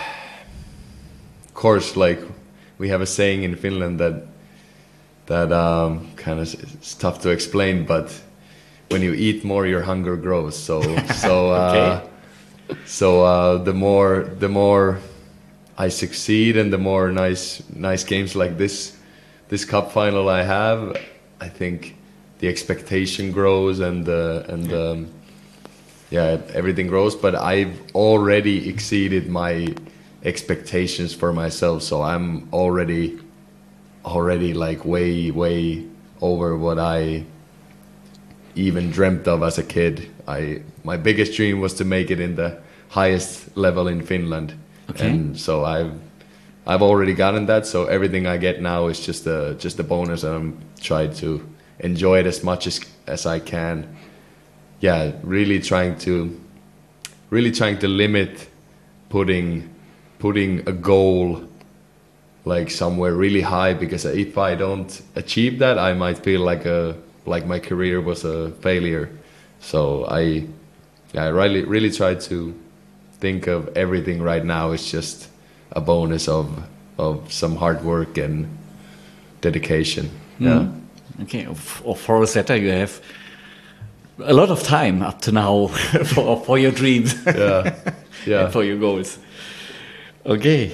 course, like we have a saying in Finland that that um, kind of it's tough to explain, but when you eat more, your hunger grows. So so uh, Okay. so uh, the more the more I succeed, and the more nice nice games like this this cup final I have, I think the expectation grows, and the and um, yeah, everything grows. But I've already exceeded my expectations for myself, so I'm already already like way way over what I even dreamt of as a kid. I my biggest dream was to make it in the highest level in Finland. Okay. And so I've I've already gotten that, so everything I get now is just a just a bonus, and I'm trying to enjoy it as much as as I can. Yeah, really trying to really trying to limit putting putting a goal like somewhere really high, because if I don't achieve that, I might feel like a like my career was a failure. So I yeah, I really really try to think of everything right now is just a bonus of of some hard work and dedication. Yeah. Mm. Okay, of- or for a setter, you have a lot of time up to now for for your dreams Yeah. Yeah. and for your goals. Okay.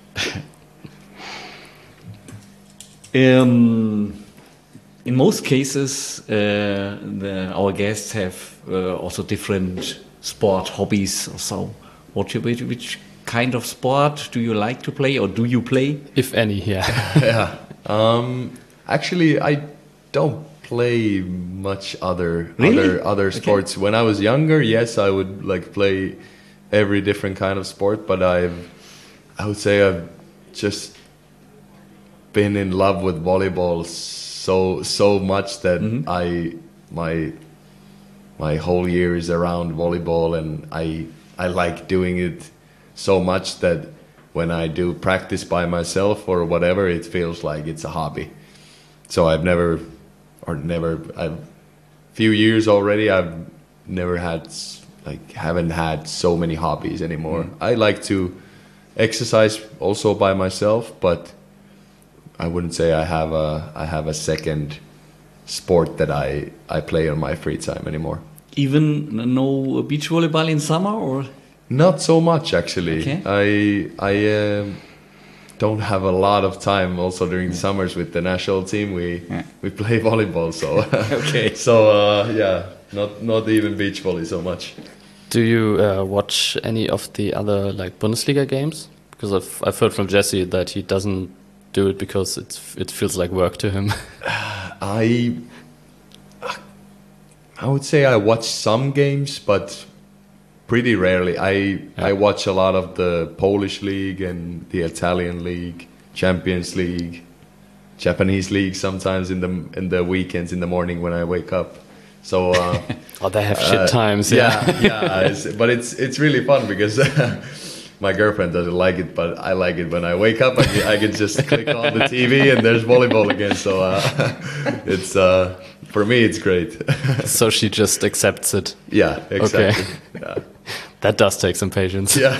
Um, in most cases, uh, the, our guests have uh, also different sport hobbies or so. What you, which, which kind of sport do you like to play, or do you play? If any, yeah. Yeah. Um, actually, I don't play much other Really? other other Okay. sports. When I was younger, yes, I would like play every different kind of sport. But I've, I would say, I've just been in love with volleyball so so much that I my my whole year is around volleyball, and I I like doing it so much that when I do practice by myself or whatever, it feels like it's a hobby. So I've never, or never, I've few years already. I've never had s- like haven't had so many hobbies anymore. I like to exercise also by myself, but I wouldn't say I have a I have a second sport that I I play on my free time anymore. Even no beach volleyball in summer, or Not so much, actually. Okay. I I um, don't have a lot of time. Also during the summers with the national team, we Yeah. we play volleyball. So Okay. So uh, yeah, not not even beach volley so much. Do you uh, watch any of the other like Bundesliga games? Because I've I've heard from Jesse that he doesn't do it because it's it feels like work to him. I I would say I watch some games, but pretty rarely. I I watch a lot of the Polish league and the Italian league, Champions League, Japanese league sometimes in the in the weekends in the morning when I wake up. So uh, Oh, they have shit uh, times. Yeah. yeah, yeah. It's, but it's it's really fun because my girlfriend doesn't like it, but I like it. When I wake up, I can, I can just click on the T V and there's volleyball again. So uh, it's uh, for me, it's great. So she just accepts it. Yeah, exactly. Okay. Yeah. That does take some patience. Yeah.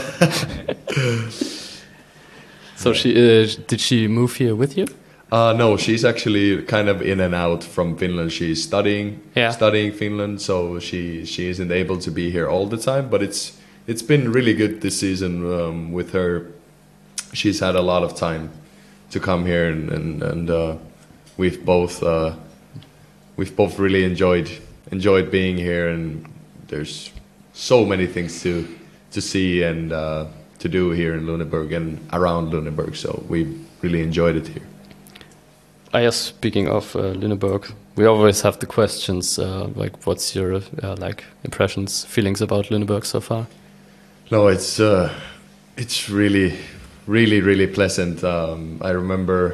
So she uh, did she move here with you? Uh, no, she's actually kind of in and out from Finland. She's studying, Yeah. studying Finland, so she she isn't able to be here all the time. But it's it's been really good this season um, with her. She's had a lot of time to come here, and and, and uh, we've both uh, we've both really enjoyed enjoyed being here. And there's so many things to to see and uh, to do here in Lüneburg and around Lüneburg. So we've really enjoyed it here. I guess speaking of uh, Lüneburg, we always have the questions uh, like, what's your uh, like impressions, feelings about Lüneburg so far? No, it's uh, it's really, really, really pleasant. Um, I remember.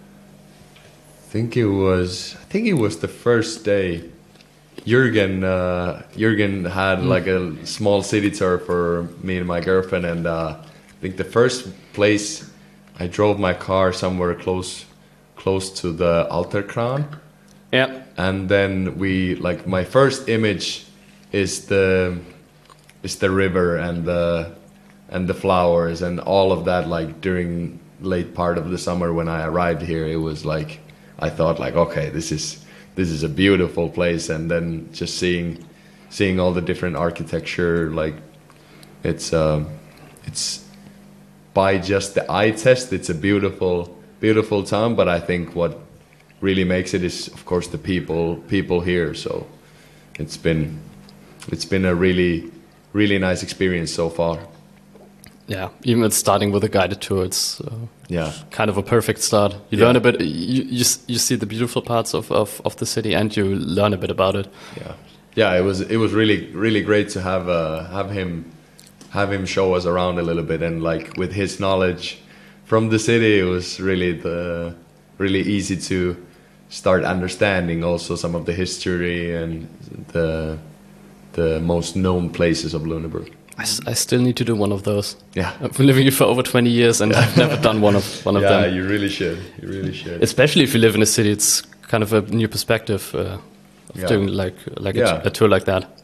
I think it was. I think it was the first day. Jürgen, uh, Jürgen had Mm. like a small city tour for me and my girlfriend, and uh, I think the first place I drove my car somewhere close, close to the Alterkran. Yeah. And then we like my first image is the is the river and the and the flowers and all of that. Like during late part of the summer when I arrived here, it was like I thought like, okay, this is this is a beautiful place. And then just seeing seeing all the different architecture, like it's um it's by just the eye test, it's a beautiful beautiful town. But I think what really makes it is of course the people people here. So it's been it's been a really really nice experience so far. Yeah, even it's starting with a guided tour, it's uh, Yeah, kind of a perfect start. You Yeah. learn a bit, you, you s- you see the beautiful parts of, of, of the city, and you learn a bit about it. yeah, yeah. It was it was really really great to have uh, have him have him show us around a little bit, and like with his knowledge from the city, it was really the really easy to start understanding also some of the history and the the most known places of Lüneburg. I, s- I still need to do one of those. Yeah. I've been living here for over twenty years, and I've never done one of one of Yeah, them. you really should. You really should. Especially if you live in a city, it's kind of a new perspective uh, of Yeah. doing like like a, Yeah. a tour like that.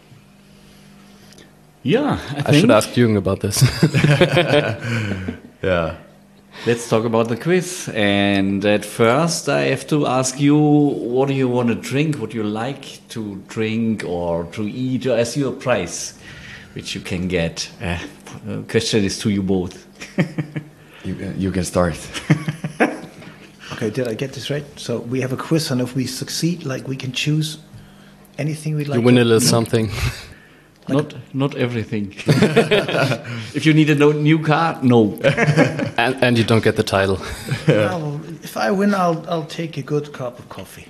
Yeah, I, I think should ask Jürgen about this. Yeah. let's talk about the quiz. And at first, I have to ask you, what do you want to drink? What you like to drink or to eat, or as your price, which you can get? Uh, the question is to you both. You, you can start. Okay, did I get this right? So we have a quiz, and if we succeed, like we can choose anything we'd like. You win to, a little something. Not not everything. If you need a no, new car, no. and, and you don't get the title. Well, if I win, I'll I'll take a good cup of coffee.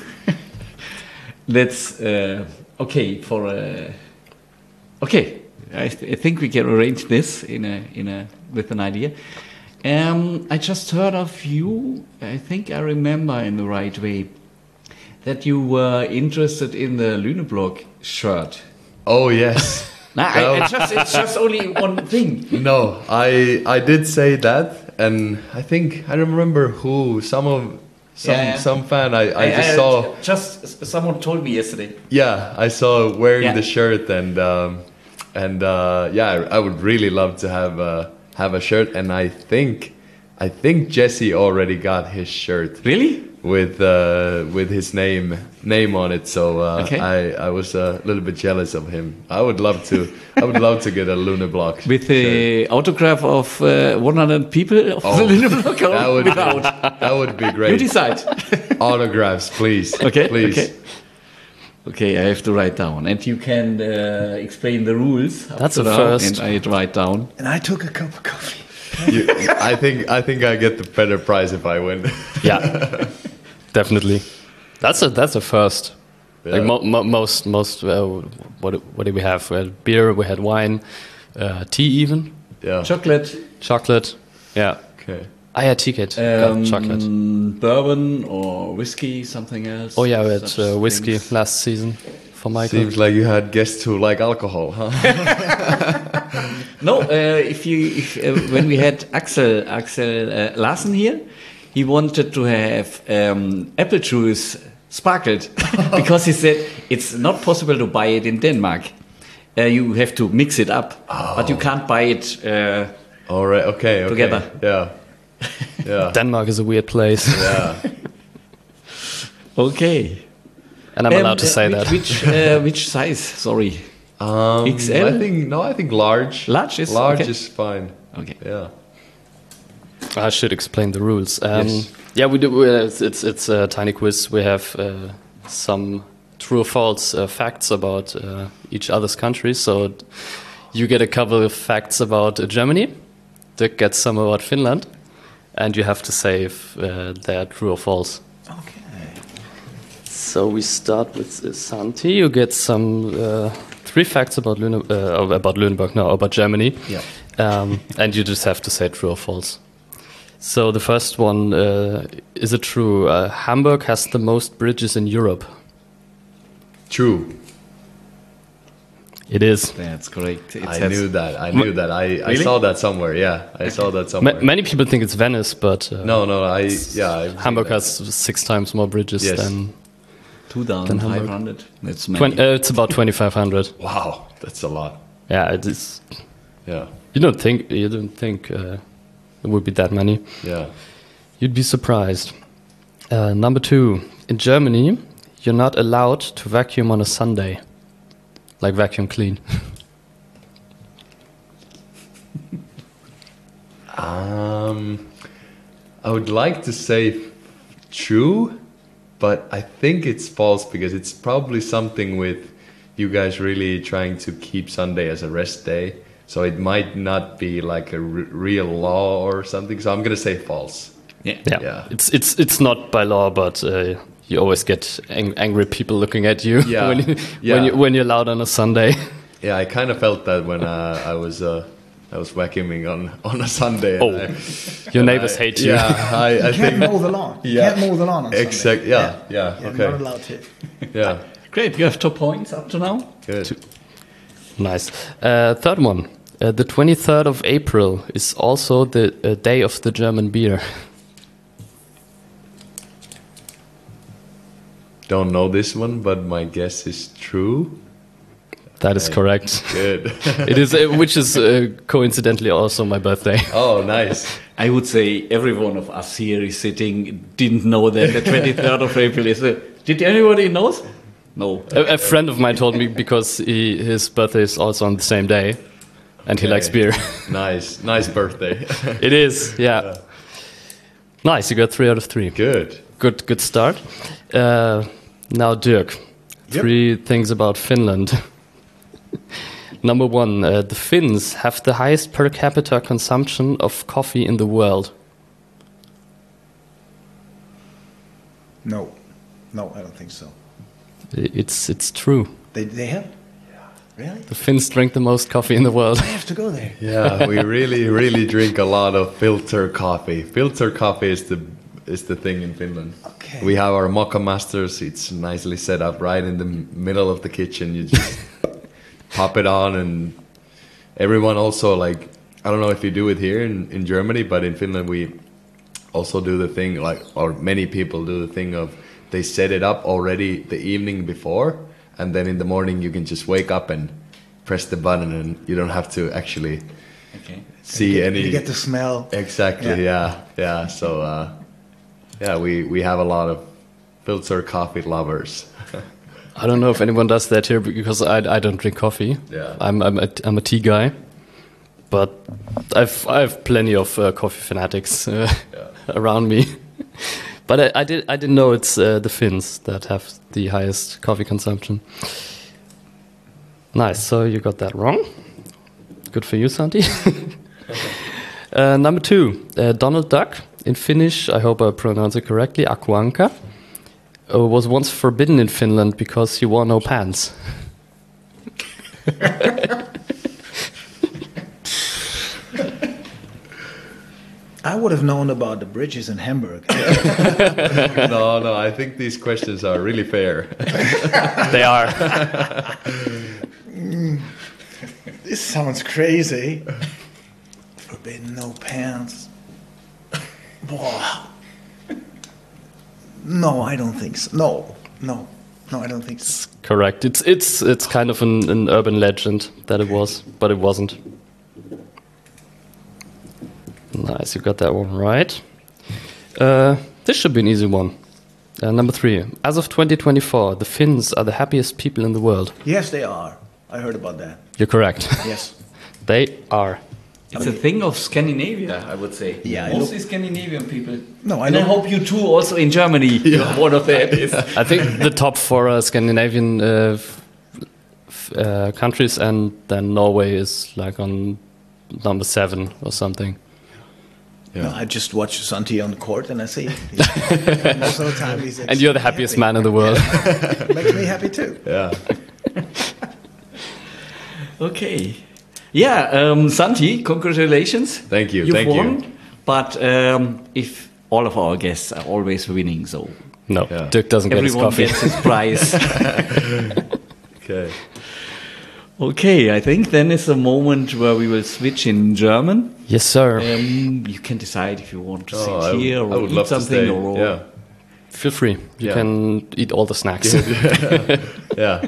Let's uh, okay for uh, okay. I, th- I think we can arrange this in a in a with an idea. Um, I just heard of you. I think I remember in the right way that you were interested in the Lüneburg shirt. Oh yes. Nah, I, I just, it's just only one thing. No, I I did say that, and I think I remember who some of some Yeah, yeah. some fan I, I I- just I- saw. Just s- someone told me yesterday. Yeah, I saw wearing Yeah. the shirt, and um, and uh, yeah, I, I would really love to have uh, have a shirt, and I think I think Jesse already got his shirt Really? with uh, with his name name on it. So uh, Okay. I I was a little bit jealous of him. I would love to I would love to get a Luna Block With the autograph of uh, one hundred people of Oh, the Lüneburg or that would without? be, that would be You great. decide. Autographs, please. Okay, please. okay. Okay, I have to write down, and you can uh, explain the rules. up That's to a now, first. And I write down. And I took a cup of coffee. You, I think I think I get the better prize if I win. Yeah, definitely. That's a that's a first. Yeah. Like mo- mo- most most uh, what what did we have? We had beer, we had wine, uh, tea, even Yeah. Chocolate, chocolate. Yeah, Okay. I had ticket. um, got chocolate. bourbon or whiskey, something else. Oh yeah, we had Such uh, whiskey things. last season for Michael. Seems like you had guests who like alcohol, huh? No, uh, if you if, uh, when we had Axel Axel uh, Larsen here, he wanted to have um, apple juice sparkled because he said it's not possible to buy it in Denmark. Uh, you have to mix it up, but you can't buy it. Uh, All right. Okay. Okay. Together. Yeah. Yeah. Denmark is a weird place, yeah. okay. and I'm Um, allowed to uh, say which, that. Which uh, which size? Sorry. Um, X L? I think no. I think large. Large is- large okay. is fine. Okay. Yeah. I should explain the rules. Um, Yes. Yeah, we do. We, it's it's it's a tiny quiz. We have uh, some true or false uh, facts about uh, each other's countries. So you get a couple of facts about uh, Germany. Dirk gets some about Finland, and you have to say if uh, they are true or false. Okay. So we start with uh, Santi. You get some uh, three facts about Lüne, uh, about Lüneburg, no, about Germany. Yeah. Um, and you just have to say true or false. So the first one, uh, is it true? Uh, Hamburg has the most bridges in Europe. True. It is. That's correct. It I says- knew that. I knew that. I, I Really? saw that somewhere. Yeah. I saw that Ma- somewhere. many people think it's Venice, but uh, no. No. I. Yeah. I've seen Hamburg that. has six times more bridges Yes. than two thousand five hundred. That's many. twenty. Uh, it's about twenty-five hundred. Wow. That's a lot. Yeah, it is. Yeah. You don't think you don't think uh, it would be that many. Yeah. You'd be surprised. Uh, number two, in Germany, you're not allowed to vacuum on a Sunday, like vacuum clean. Um, I would like to say true, but I think it's false because it's probably something with you guys really trying to keep Sunday as a rest day. So it might not be like a r- real law or something. So I'm gonna say false. Yeah. Yeah, Yeah. it's it's it's not by law, but uh, you always get ang- angry people looking at you Yeah. when you, Yeah. when you when you're loud on a Sunday. Yeah, I kind of felt that when uh, I was uh, I was vacuuming on on a Sunday. and Oh, I- your and neighbors I- hate you. Yeah, I, I You can't think. mow the lawn. You Yeah. can't mow the lawn on Exact- Sunday. yeah, yeah, You're okay. not allowed to. Yeah, Great. You have two points up to now. good. Nice. Uh, third one, uh, the twenty-third of April is also the uh, day of the German beer. Don't know this one, but my guess is true. That is Okay. correct. Good. It is, uh, which is uh, coincidentally also my birthday. Oh, nice. I would say every one of us here is sitting didn't know that the twenty-third of April is. A, did anybody knows? No. A, a friend of mine told me because he, his birthday is also on the same day, and he Okay. likes beer. Nice, nice birthday. It is, yeah. Nice, you got three out of three. Good. Good, good start. Uh, now, Dirk, three things about Finland. Number one, uh, the Finns have the highest per capita consumption of coffee in the world. No, no, I don't think so. It's it's true. They they have. Really? The Finns drink the most coffee in the world. I have to go there. Yeah, we really, really drink a lot of filter coffee. Filter coffee is the is the thing in Finland. Okay. We have our mocha masters. It's nicely set up right in the middle of the kitchen. You just pop it on, and everyone also, like, I don't know if you do it here in, in Germany, but in Finland we also do the thing, like, or many people do the thing of they set it up already the evening before, and then in the morning you can just wake up and press the button, and you don't have to actually Okay. see you get, any. You get the smell. Exactly. Yeah. Yeah. Yeah. So, uh, yeah, we we have a lot of filter coffee lovers. I don't know if anyone does that here because I, I don't drink coffee. Yeah. I'm I'm a, I'm a tea guy, but I've I have plenty of uh, coffee fanatics uh, Yeah. around me. But I, I did I didn't know it's uh, the Finns that have the highest coffee consumption. Nice. So you got that wrong. Good for you, Santi. uh, number two, uh, Donald Duck in Finnish. I hope I pronounce it correctly. Aku Ankka. Uh, was once forbidden in Finland because he wore no pants. I would have known about the bridges in Hamburg. No, no, I think these questions are really fair. They are. This sounds crazy. Forbidden no pants. Wow. No, I don't think so. No, no, no, I don't think so. Correct. It's it's it's kind of an, an urban legend that it was, but it wasn't. Nice, you got that one right. Uh, this should be an easy one. Uh, number three. As of twenty twenty-four, the Finns are the happiest people in the world. Yes, they are. I heard about that. You're correct. Yes. They are. It's a thing of Scandinavia, I would say. Yeah, I Mostly Scandinavian people. No, I and I don't- hope you too, also in Germany. Yeah. One of the happiest. I think the top four are Scandinavian uh, f- f- uh, countries, and then Norway is like on number seven or something. No, I just watch Santi on the court and I see. Most of the time he's And you're the happiest happy. man in the world. Makes me happy too. Yeah. Okay. Yeah, um, Santi, congratulations. Thank you, You've thank you. won. But um, if all of our guests are always winning, so No, Yeah. Dirk doesn't get his everyone coffee. gets his prize. Okay. Okay, I think then is a moment where we will switch in German. Yes, sir. Um, you can decide if you want to Oh, sit I, here I or would eat love to something stay. or Yeah. Feel free. You Yeah. can eat all the snacks. Yeah.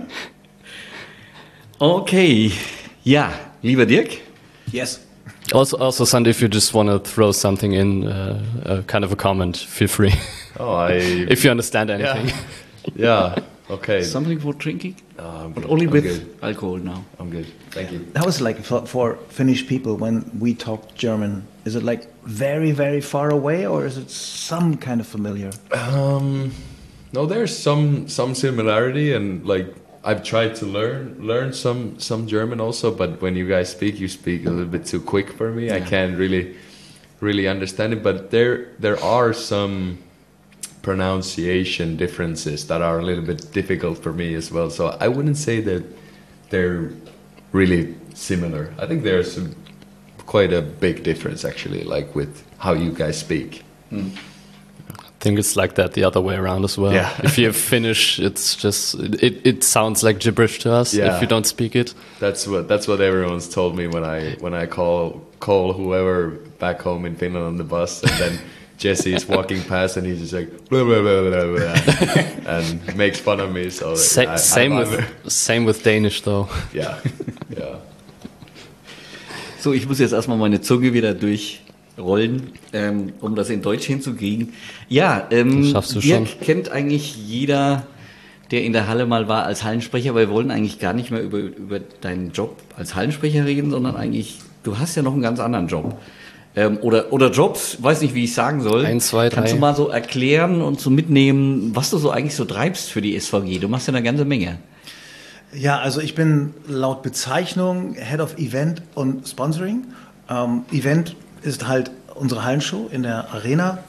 Okay. Ja, lieber Dirk. Yes. Also, also, Sandy, if you just want to throw something in, uh, uh, kind of a comment, feel free. Oh, I. If you understand anything. Yeah. Okay. Something for drinking? Uh, I'm But good. only I'm with good. alcohol now. I'm good. Thank you. How is it like for, for Finnish people when we talk German? Is it like very, very far away or is it some kind of familiar? Um, no, there's some some similarity, and like I've tried to learn learn some some German also, but when you guys speak, you speak a little bit too quick for me. I can't really really understand it. But there there are some pronunciation differences that are a little bit difficult for me as well. So I wouldn't say that they're really similar. I think there's a, quite a big difference actually, like with how you guys speak. I think it's like that the other way around as well. Yeah. If you Finnish, it's just it, it sounds like gibberish to us Yeah. if you don't speak it. That's what that's what everyone's told me when I when I call call whoever back home in Finland on the bus, and then Jesse is walking past and he's just like blah, blah, blah, blah, blah, and makes fun of me. So Sa- I- same I'm- with I'm- same with Danish though. yeah, yeah. So, ich muss jetzt erstmal meine Zunge wieder durchrollen, ähm, um das in Deutsch hinzukriegen. Ja, ähm, Das schaffst du Dirk schon. kennt eigentlich jeder, der in der Halle mal war als Hallensprecher, aber wir wollen eigentlich gar nicht mehr über, über deinen Job als Hallensprecher reden, sondern eigentlich, du hast ja noch einen ganz anderen Job. Ähm, oder, oder Jobs, weiß nicht, wie ich sagen soll. Eins, zwei, Kannst drei. du mal so erklären und so mitnehmen, was du so eigentlich so treibst für die S V G? Du machst ja eine ganze Menge. Ja, also ich bin laut Bezeichnung Head of Event und Sponsoring. Ähm, Event ist halt unsere Hallenshow in der Arena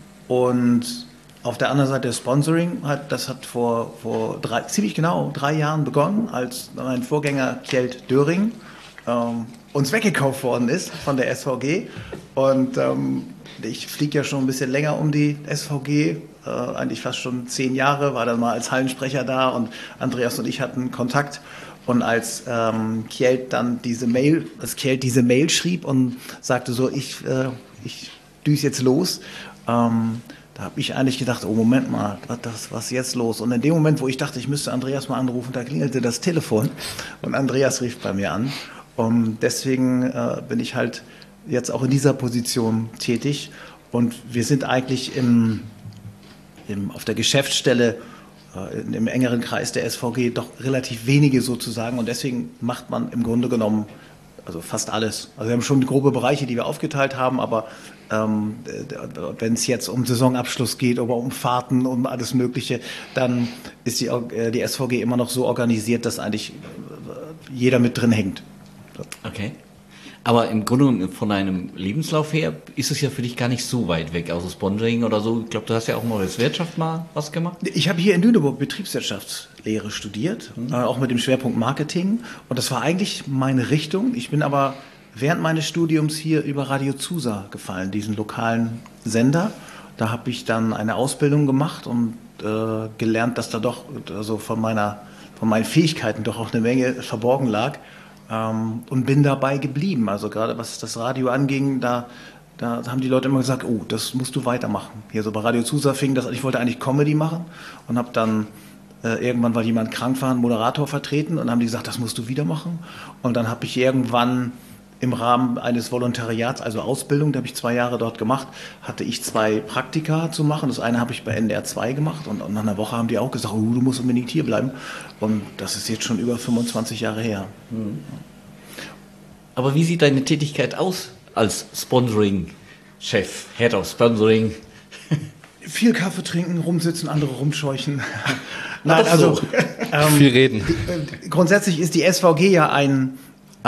und auf der anderen Seite Sponsoring, hat, das hat vor, vor drei, ziemlich genau drei Jahren begonnen, als mein Vorgänger Kjeld Döring ähm, uns weggekauft worden ist von der S V G. Und ähm, ich fliege ja schon ein bisschen länger um die S V G, äh, eigentlich fast schon zehn Jahre, war dann mal als Hallensprecher da und Andreas und ich hatten Kontakt. Und als ähm, Kjeld dann diese Mail, als Kjeld diese Mail schrieb und sagte so, ich, äh, ich düse jetzt los, ähm, da habe ich eigentlich gedacht, oh Moment mal, was, was ist jetzt los? Und in dem Moment, wo ich dachte, ich müsste Andreas mal anrufen, da klingelte das Telefon und Andreas rief bei mir an. Und deswegen äh, bin ich halt jetzt auch in dieser Position tätig. Und wir sind eigentlich im, im, auf der Geschäftsstelle äh, im engeren Kreis der S V G doch relativ wenige sozusagen. Und deswegen macht man im Grunde genommen also fast alles. Also wir haben schon grobe Bereiche, die wir aufgeteilt haben, aber ähm, wenn es jetzt um Saisonabschluss geht oder um Fahrten, um alles Mögliche, dann ist die, die S V G immer noch so organisiert, dass eigentlich jeder mit drin hängt. Okay. Aber im Grunde von deinem Lebenslauf her ist es ja für dich gar nicht so weit weg, also Sponsoring oder so. Ich glaube, du hast ja auch mal als Wirtschaft mal was gemacht. Ich habe hier in Lüneburg Betriebswirtschaftslehre studiert, mhm. äh, auch mit dem Schwerpunkt Marketing. Und das war eigentlich meine Richtung. Ich bin aber während meines Studiums hier über Radio Zusa gefallen, diesen lokalen Sender. Da habe ich dann eine Ausbildung gemacht und äh, gelernt, dass da doch also von, meiner, von meinen Fähigkeiten doch auch eine Menge verborgen lag. Ähm, und bin dabei geblieben. Also gerade was das Radio anging, da, da haben die Leute immer gesagt, oh, das musst du weitermachen. Hier so bei Radio Zusa fing das an, ich wollte eigentlich Comedy machen und habe dann äh, irgendwann, weil jemand krank war, einen Moderator vertreten und haben die gesagt, das musst du wieder machen. Und dann habe ich irgendwann im Rahmen eines Volontariats, also Ausbildung, da habe ich zwei Jahre dort gemacht, hatte ich zwei Praktika zu machen. Das eine habe ich bei N D R zwei gemacht und, und nach einer Woche haben die auch gesagt, oh, du musst unbedingt hier bleiben. Und das ist jetzt schon über fünfundzwanzig Jahre her. Mhm. Aber wie sieht deine Tätigkeit aus als Sponsoring-Chef, Head of Sponsoring? Viel Kaffee trinken, rumsitzen, andere rumscheuchen. Nein, also ähm, viel reden. Grundsätzlich ist die S V G ja ein,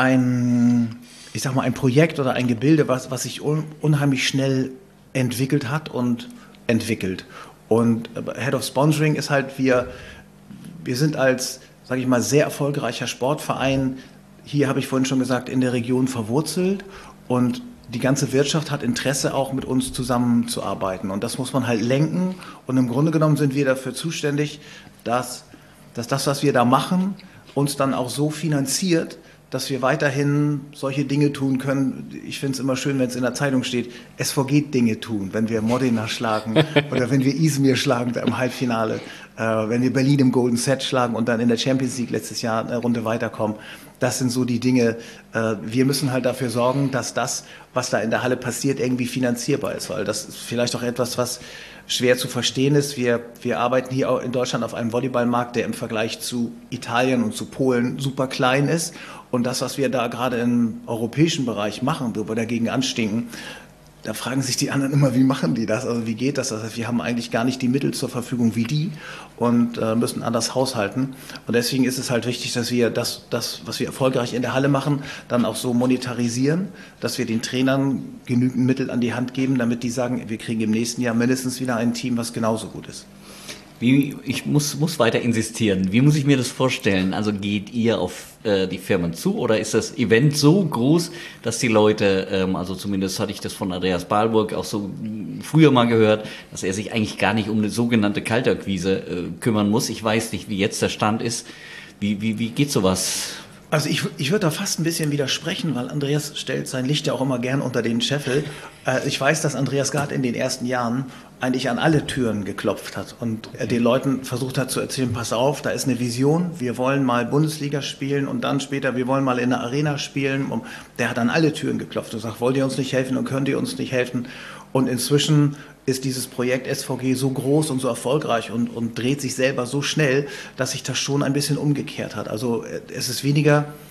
ein ich sag mal, ein Projekt oder ein Gebilde, was, was sich un, unheimlich schnell entwickelt hat und entwickelt. Und Head of Sponsoring ist halt, wir, wir sind als, sage ich mal, sehr erfolgreicher Sportverein, hier habe ich vorhin schon gesagt, in der Region verwurzelt und die ganze Wirtschaft hat Interesse, auch mit uns zusammenzuarbeiten. Und das muss man halt lenken. Und im Grunde genommen sind wir dafür zuständig, dass, dass das, was wir da machen, uns dann auch so finanziert, dass wir weiterhin solche Dinge tun können. Ich finde es immer schön, wenn es in der Zeitung steht, S V G-Dinge tun, wenn wir Modena schlagen oder wenn wir Izmir schlagen da im Halbfinale, äh, wenn wir Berlin im Golden Set schlagen und dann in der Champions League letztes Jahr eine Runde weiterkommen. Das sind so die Dinge. Äh, wir müssen halt dafür sorgen, dass das, was da in der Halle passiert, irgendwie finanzierbar ist, weil das ist vielleicht auch etwas, was schwer zu verstehen ist. Wir, wir arbeiten hier auch in Deutschland auf einem Volleyballmarkt, der im Vergleich zu Italien und zu Polen super klein ist. Und das, was wir da gerade im europäischen Bereich machen, wo wir dagegen anstinken, da fragen sich die anderen immer, wie machen die das? Also wie geht das? Das heißt, wir haben eigentlich gar nicht die Mittel zur Verfügung wie die und äh, müssen anders haushalten. Und deswegen ist es halt wichtig, dass wir das, das, was wir erfolgreich in der Halle machen, dann auch so monetarisieren, dass wir den Trainern genügend Mittel an die Hand geben, damit die sagen, wir kriegen im nächsten Jahr mindestens wieder ein Team, was genauso gut ist. Wie, ich muss, muss weiter insistieren. Wie muss ich mir das vorstellen? Also geht ihr auf äh, die Firmen zu oder ist das Event so groß, dass die Leute, ähm, also zumindest hatte ich das von Andreas Balburg auch so früher mal gehört, dass er sich eigentlich gar nicht um eine sogenannte Kaltakquise äh, kümmern muss. Ich weiß nicht, wie jetzt der Stand ist. Wie, wie, wie geht sowas? Also ich, ich würde da fast ein bisschen widersprechen, weil Andreas stellt sein Licht ja auch immer gern unter den Scheffel. Äh, ich weiß, dass Andreas gerade in den ersten Jahren eigentlich an alle Türen geklopft hat und er den Leuten versucht hat zu erzählen, pass auf, da ist eine Vision, wir wollen mal Bundesliga spielen und dann später, wir wollen mal in der Arena spielen. Und der hat an alle Türen geklopft und sagt, wollt ihr uns nicht helfen und könnt ihr uns nicht helfen? Und inzwischen ist dieses Projekt S V G so groß und so erfolgreich und, und dreht sich selber so schnell, dass sich das schon ein bisschen umgekehrt hat. Also es ist weniger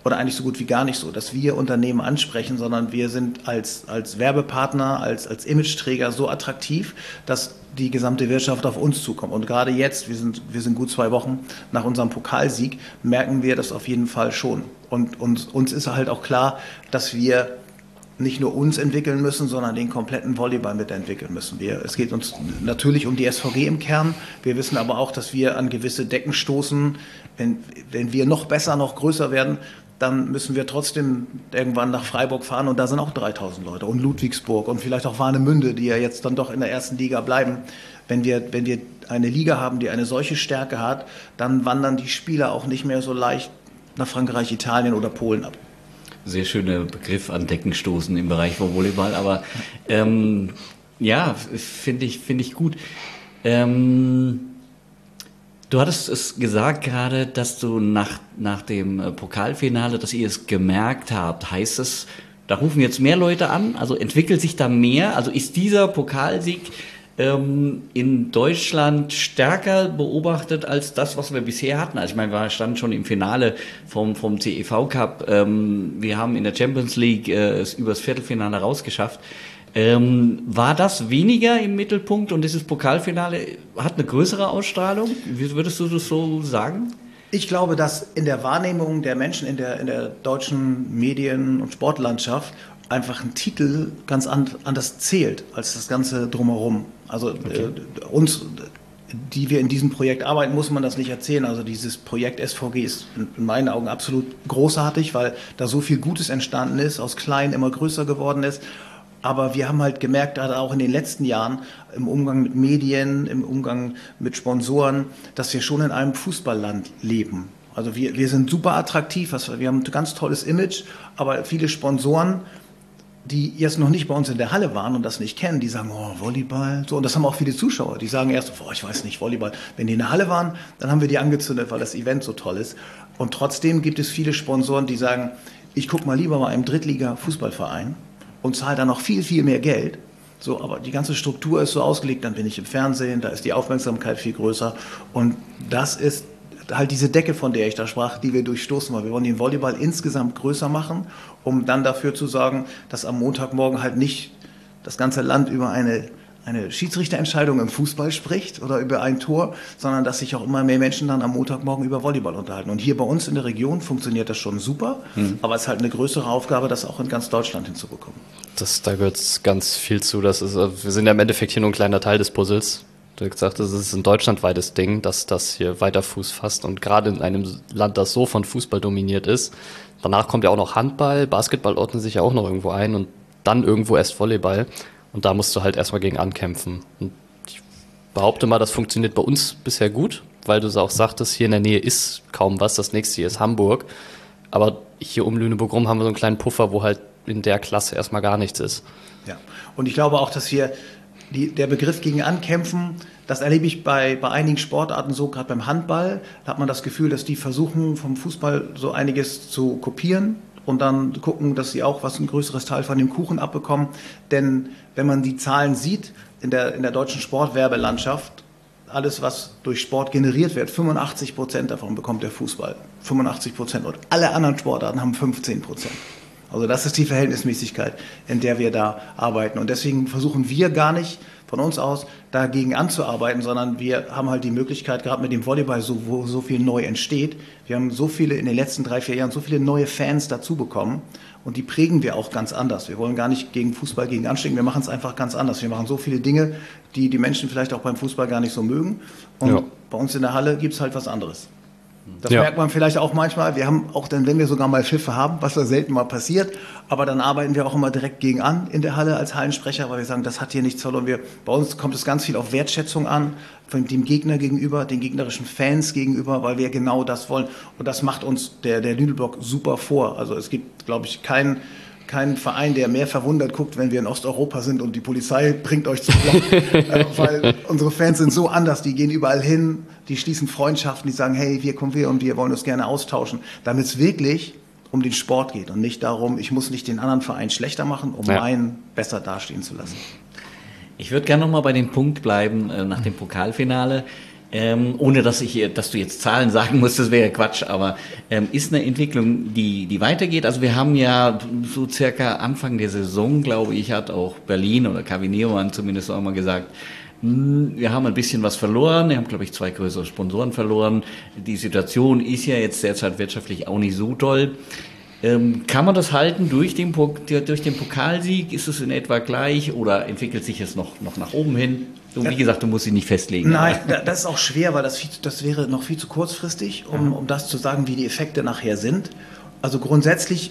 oder eigentlich so gut wie gar nicht so, dass wir Unternehmen ansprechen, sondern wir sind als, als Werbepartner, als, als Imageträger so attraktiv, dass die gesamte Wirtschaft auf uns zukommt. Und gerade jetzt, wir sind, wir sind gut zwei Wochen nach unserem Pokalsieg, merken wir das auf jeden Fall schon. Und uns, uns ist halt auch klar, dass wir nicht nur uns entwickeln müssen, sondern den kompletten Volleyball mitentwickeln müssen. Wir, es geht uns natürlich um die S V G im Kern. Wir wissen aber auch, dass wir an gewisse Decken stoßen. Wenn, wenn wir noch besser, noch größer werden, dann müssen wir trotzdem irgendwann nach Freiburg fahren und da sind auch dreitausend Leute und Ludwigsburg und vielleicht auch Warnemünde, die ja jetzt dann doch in der ersten Liga bleiben. Wenn wir, wenn wir eine Liga haben, die eine solche Stärke hat, dann wandern die Spieler auch nicht mehr so leicht nach Frankreich, Italien oder Polen ab. Sehr schöner Begriff, an Decken stoßen im Bereich von Volleyball, aber ähm, ja, finde ich, finde ich gut. Ähm, Du hattest es gesagt gerade, dass du nach, nach dem Pokalfinale, dass ihr es gemerkt habt. Heißt es, da rufen jetzt mehr Leute an? Also entwickelt sich da mehr? Also ist dieser Pokalsieg ähm, in Deutschland stärker beobachtet als das, was wir bisher hatten? Also ich meine, wir standen schon im Finale vom, vom C E V Cup. Ähm, wir haben in der Champions League äh, es übers Viertelfinale rausgeschafft. Ähm, war das weniger im Mittelpunkt und dieses Pokalfinale hat eine größere Ausstrahlung? Wie würdest du das so sagen? Ich glaube, dass in der Wahrnehmung der Menschen in der, in der deutschen Medien- und Sportlandschaft einfach ein Titel ganz anders zählt als das Ganze drumherum. Also okay. äh, uns, die wir in diesem Projekt arbeiten, muss man das nicht erzählen. Also dieses Projekt S V G ist in meinen Augen absolut großartig, weil da so viel Gutes entstanden ist, aus klein immer größer geworden ist. Aber wir haben halt gemerkt, gerade auch in den letzten Jahren im Umgang mit Medien, im Umgang mit Sponsoren, dass wir schon in einem Fußballland leben. Also wir, wir sind super attraktiv, wir haben ein ganz tolles Image, aber viele Sponsoren, die jetzt noch nicht bei uns in der Halle waren und das nicht kennen, die sagen, oh, Volleyball, so. Und das haben auch viele Zuschauer, die sagen erst, oh, ich weiß nicht, Volleyball. Wenn die in der Halle waren, dann haben wir die angezündet, weil das Event so toll ist. Und trotzdem gibt es viele Sponsoren, die sagen, ich gucke mal lieber bei einem Drittliga-Fußballverein und zahle dann noch viel, viel mehr Geld. So, aber die ganze Struktur ist so ausgelegt, dann bin ich im Fernsehen, da ist die Aufmerksamkeit viel größer. Und das ist halt diese Decke, von der ich da sprach, die wir durchstoßen wollen. Wir wollen den Volleyball insgesamt größer machen, um dann dafür zu sorgen, dass am Montagmorgen halt nicht das ganze Land über eine, eine Schiedsrichterentscheidung im Fußball spricht oder über ein Tor, sondern dass sich auch immer mehr Menschen dann am Montagmorgen über Volleyball unterhalten. Und hier bei uns in der Region funktioniert das schon super, mhm. aber es ist halt eine größere Aufgabe, das auch in ganz Deutschland hinzubekommen. Das, da gehört ganz viel zu. Das ist, wir sind ja im Endeffekt hier nur ein kleiner Teil des Puzzles. Du hast gesagt, das ist ein deutschlandweites Ding, dass das hier weiter Fuß fasst. Und gerade in einem Land, das so von Fußball dominiert ist, danach kommt ja auch noch Handball, Basketball ordnet sich ja auch noch irgendwo ein und dann irgendwo erst Volleyball. Und da musst du halt erstmal gegen ankämpfen. Und ich behaupte mal, das funktioniert bei uns bisher gut, weil du es auch sagtest, hier in der Nähe ist kaum was. Das nächste hier ist Hamburg. Aber hier um Lüneburg rum haben wir so einen kleinen Puffer, wo halt in der Klasse erstmal gar nichts ist. Ja, und ich glaube auch, dass wir die, der Begriff gegen Ankämpfen, das erlebe ich bei, bei einigen Sportarten so, gerade beim Handball, da hat man das Gefühl, dass die versuchen, vom Fußball so einiges zu kopieren und dann gucken, dass sie auch was ein größeres Teil von dem Kuchen abbekommen. Denn wenn man die Zahlen sieht in der, in der deutschen Sportwerbelandschaft, alles, was durch Sport generiert wird, fünfundachtzig Prozent davon bekommt der Fußball. fünfundachtzig Prozent und alle anderen Sportarten haben fünfzehn Prozent. Also das ist die Verhältnismäßigkeit, in der wir da arbeiten. Und deswegen versuchen wir gar nicht von uns aus dagegen anzuarbeiten, sondern wir haben halt die Möglichkeit, gerade mit dem Volleyball, so, wo so viel neu entsteht, wir haben so viele in den letzten drei, vier Jahren, so viele neue Fans dazu bekommen und die prägen wir auch ganz anders. Wir wollen gar nicht gegen Fußball, gegen Anstecken, wir machen es einfach ganz anders. Wir machen so viele Dinge, die die Menschen vielleicht auch beim Fußball gar nicht so mögen und ja. Bei uns in der Halle gibt es halt was anderes. Das ja. merkt man vielleicht auch manchmal. Wir haben auch dann, wenn wir sogar mal Pfiffe haben, was da selten mal passiert, aber dann arbeiten wir auch immer direkt gegen an in der Halle als Hallensprecher, weil wir sagen, das hat hier nichts verloren. Wir, bei uns kommt es ganz viel auf Wertschätzung an, von dem Gegner gegenüber, den gegnerischen Fans gegenüber, weil wir genau das wollen. Und das macht uns der, der Lüneburg super vor. Also es gibt, glaube ich, keinen kein Verein, der mehr verwundert guckt, wenn wir in Osteuropa sind und die Polizei bringt euch zum Block. äh, weil unsere Fans sind so anders, die gehen überall hin, die schließen Freundschaften, die sagen, hey, wir kommen wir und wir wollen uns gerne austauschen, damit es wirklich um den Sport geht und nicht darum, ich muss nicht den anderen Verein schlechter machen, um ja. meinen besser dastehen zu lassen. Ich würde gerne noch mal bei dem Punkt bleiben, äh, nach dem Pokalfinale. Ähm, ohne dass ich, dass du jetzt Zahlen sagen musst, das wäre Quatsch, aber ähm, ist eine Entwicklung, die, die weitergeht. Also wir haben ja so circa Anfang der Saison, glaube ich, hat auch Berlin oder K W Neoman zumindest auch mal gesagt, mh, wir haben ein bisschen was verloren, wir haben, glaube ich, zwei größere Sponsoren verloren. Die Situation ist ja jetzt derzeit wirtschaftlich auch nicht so toll. Ähm, kann man das halten durch den, durch den Pokalsieg? Ist es in etwa gleich oder entwickelt sich es noch, noch nach oben hin? Und wie gesagt, du musst sie nicht festlegen. Nein, das ist auch schwer, weil das, viel, das wäre noch viel zu kurzfristig, um, um das zu sagen, wie die Effekte nachher sind. Also grundsätzlich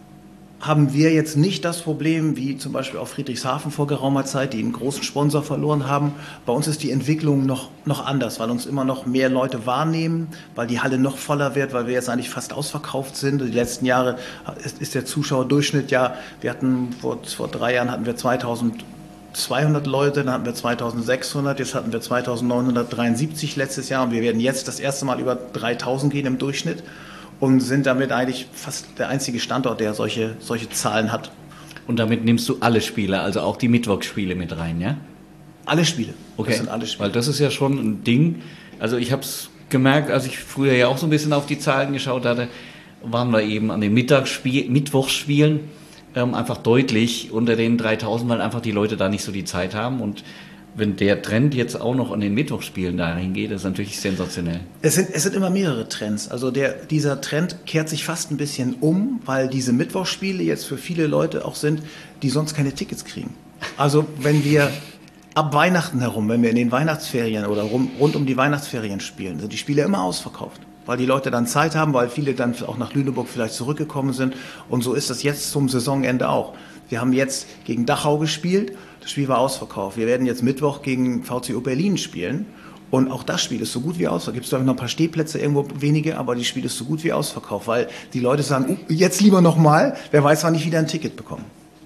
haben wir jetzt nicht das Problem, wie zum Beispiel auch Friedrichshafen vor geraumer Zeit, die einen großen Sponsor verloren haben. Bei uns ist die Entwicklung noch, noch anders, weil uns immer noch mehr Leute wahrnehmen, weil die Halle noch voller wird, weil wir jetzt eigentlich fast ausverkauft sind. Die letzten Jahre ist, ist der Zuschauerdurchschnitt ja, wir hatten vor, vor drei Jahren hatten wir zweitausendzweihundert Leute, dann hatten wir zweitausendsechshundert, jetzt hatten wir zweitausendneunhundertdreiundsiebzig letztes Jahr und wir werden jetzt das erste Mal über dreitausend gehen im Durchschnitt. Und sind damit eigentlich fast der einzige Standort, der solche, solche Zahlen hat. Und damit nimmst du alle Spiele, also auch die Mittwochsspiele mit rein, ja? Alle Spiele. Okay, das sind alle Spiele. Weil das ist ja schon ein Ding. Also ich habe es gemerkt, als ich früher ja auch so ein bisschen auf die Zahlen geschaut hatte, waren wir eben an den Mittagsspiel, Mittwochsspielen ähm, einfach deutlich unter den dreitausend, weil einfach die Leute da nicht so die Zeit haben. Und wenn der Trend jetzt auch noch an den Mittwochsspielen dahin geht, ist natürlich sensationell. Es sind, es sind immer mehrere Trends. Also der, dieser Trend kehrt sich fast ein bisschen um, weil diese Mittwochsspiele jetzt für viele Leute auch sind, die sonst keine Tickets kriegen. Also wenn wir ab Weihnachten herum, wenn wir in den Weihnachtsferien oder rum, rund um die Weihnachtsferien spielen, sind die Spiele immer ausverkauft. Weil die Leute dann Zeit haben, weil viele dann auch nach Lüneburg vielleicht zurückgekommen sind. Und so ist das jetzt zum Saisonende auch. Wir haben jetzt gegen Dachau gespielt. Das Spiel war ausverkauft. Wir werden jetzt Mittwoch gegen V C O Berlin spielen. Und auch das Spiel ist so gut wie ausverkauft. Gibt es noch ein paar Stehplätze, irgendwo wenige, aber das Spiel ist so gut wie ausverkauft, weil die Leute sagen, uh, jetzt lieber nochmal, wer weiß, wann ich wieder ein Ticket bekomme.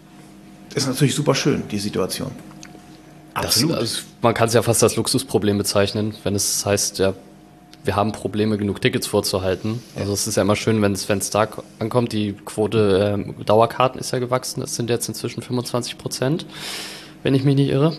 Ist natürlich super schön, die Situation. Das, also, man kann es ja fast als Luxusproblem bezeichnen, wenn es heißt, ja, wir haben Probleme, genug Tickets vorzuhalten. Also es ist ja immer schön, wenn es wenn es da ankommt. Die Quote ähm, Dauerkarten ist ja gewachsen. Das sind jetzt inzwischen fünfundzwanzig Prozent, wenn ich mich nicht irre.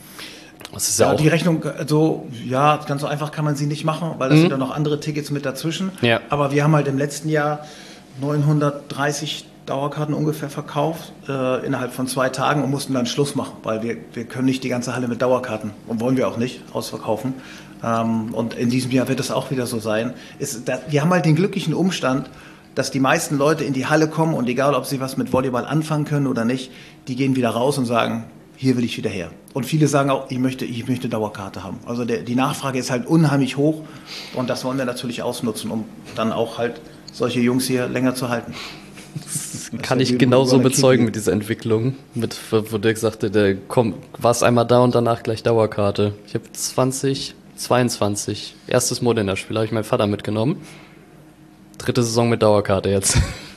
Das ist ja, ja auch die Rechnung, so, ja, ganz so einfach kann man sie nicht machen, weil da mhm. sind ja noch andere Tickets mit dazwischen. Ja. Aber wir haben halt im letzten Jahr neunhundertdreißig Dauerkarten ungefähr verkauft, äh, innerhalb von zwei Tagen und mussten dann Schluss machen, weil wir, wir können nicht die ganze Halle mit Dauerkarten und wollen wir auch nicht ausverkaufen. Ähm, und in diesem Jahr wird es auch wieder so sein. Ist, da, wir haben halt den glücklichen Umstand, dass die meisten Leute in die Halle kommen und egal, ob sie was mit Volleyball anfangen können oder nicht, die gehen wieder raus und sagen, hier will ich wieder her. Und viele sagen auch, ich möchte, ich möchte Dauerkarte haben. Also der, die Nachfrage ist halt unheimlich hoch und das wollen wir natürlich ausnutzen, um dann auch halt solche Jungs hier länger zu halten. Das kann ich genauso bezeugen mit dieser Entwicklung, mit, wo Dirk sagte, der komm, warst einmal da und danach gleich Dauerkarte. Ich habe zwanzig zweiundzwanzig, erstes Modena-Spiel, habe ich meinen Vater mitgenommen. Dritte Saison mit Dauerkarte jetzt.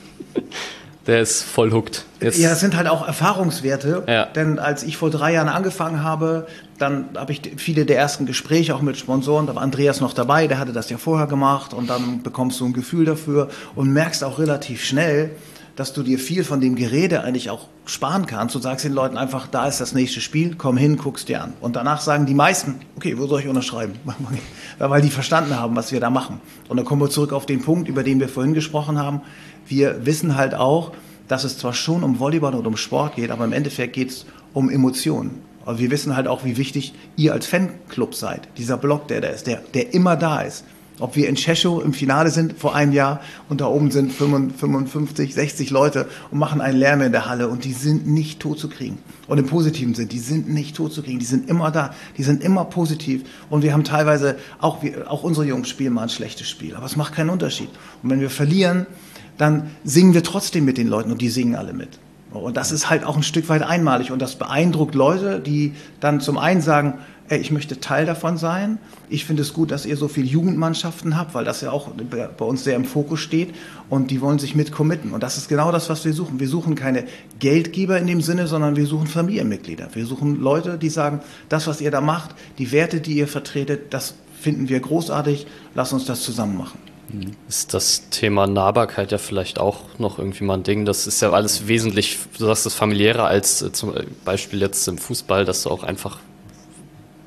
Der ist voll hooked. Jetzt. Ja, das sind halt auch Erfahrungswerte, ja. Denn als ich vor drei Jahren angefangen habe, dann habe ich viele der ersten Gespräche auch mit Sponsoren, da war Andreas noch dabei, der hatte das ja vorher gemacht und dann bekommst du ein Gefühl dafür und merkst auch relativ schnell, dass du dir viel von dem Gerede eigentlich auch sparen kannst und sagst den Leuten einfach, da ist das nächste Spiel, komm hin, guck's dir an. Und danach sagen die meisten, okay, wo soll ich unterschreiben? Weil die verstanden haben, was wir da machen. Und dann kommen wir zurück auf den Punkt, über den wir vorhin gesprochen haben. Wir wissen halt auch, dass es zwar schon um Volleyball und um Sport geht, aber im Endeffekt geht es um Emotionen. Aber wir wissen halt auch, wie wichtig ihr als Fanclub seid. Dieser Block, der da ist, der, der immer da ist. Ob wir in Tschechow im Finale sind vor einem Jahr und da oben sind fünfundfünfzig, sechzig Leute und machen einen Lärm in der Halle und die sind nicht tot zu kriegen. Und im Positiven sind, die sind nicht tot zu kriegen, die sind immer da, die sind immer positiv und wir haben teilweise, auch, wir, auch unsere Jungs spielen mal ein schlechtes Spiel, aber es macht keinen Unterschied. Und wenn wir verlieren, dann singen wir trotzdem mit den Leuten und die singen alle mit. Und das ist halt auch ein Stück weit einmalig und das beeindruckt Leute, die dann zum einen sagen, ey, ich möchte Teil davon sein. Ich finde es gut, dass ihr so viele Jugendmannschaften habt, weil das ja auch bei uns sehr im Fokus steht und die wollen sich mit committen. Und das ist genau das, was wir suchen. Wir suchen keine Geldgeber in dem Sinne, sondern wir suchen Familienmitglieder. Wir suchen Leute, die sagen, das, was ihr da macht, die Werte, die ihr vertretet, das finden wir großartig. Lass uns das zusammen machen. Ist das Thema Nahbarkeit ja vielleicht auch noch irgendwie mal ein Ding? Das ist ja alles wesentlich, du sagst es familiärer als äh, zum Beispiel jetzt im Fußball, dass du auch einfach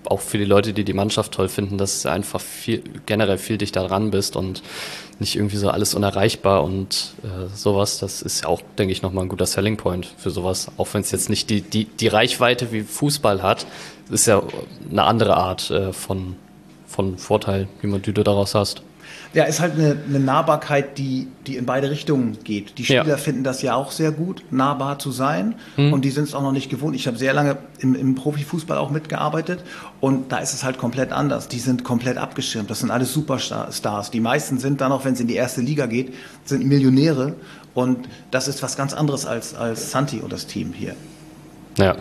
auch für die Leute, die die Mannschaft toll finden, dass du einfach viel, generell viel dichter dran bist und nicht irgendwie so alles unerreichbar und äh, sowas. Das ist auch, denke ich, nochmal ein guter Selling Point für sowas. Auch wenn es jetzt nicht die, die, die Reichweite wie Fußball hat, ist ja eine andere Art äh, von, von Vorteil, wie man die du daraus hast. Ja, ist halt eine, eine Nahbarkeit, die, die in beide Richtungen geht. Die Spieler Ja. finden das ja auch sehr gut, nahbar zu sein. Mhm. Und die sind es auch noch nicht gewohnt. Ich habe sehr lange im, im Profifußball auch mitgearbeitet. Und da ist es halt komplett anders. Die sind komplett abgeschirmt. Das sind alles Superstars. Die meisten sind dann auch, wenn es in die erste Liga geht, sind Millionäre. Und das ist was ganz anderes als, als Santi und das Team hier. Ja.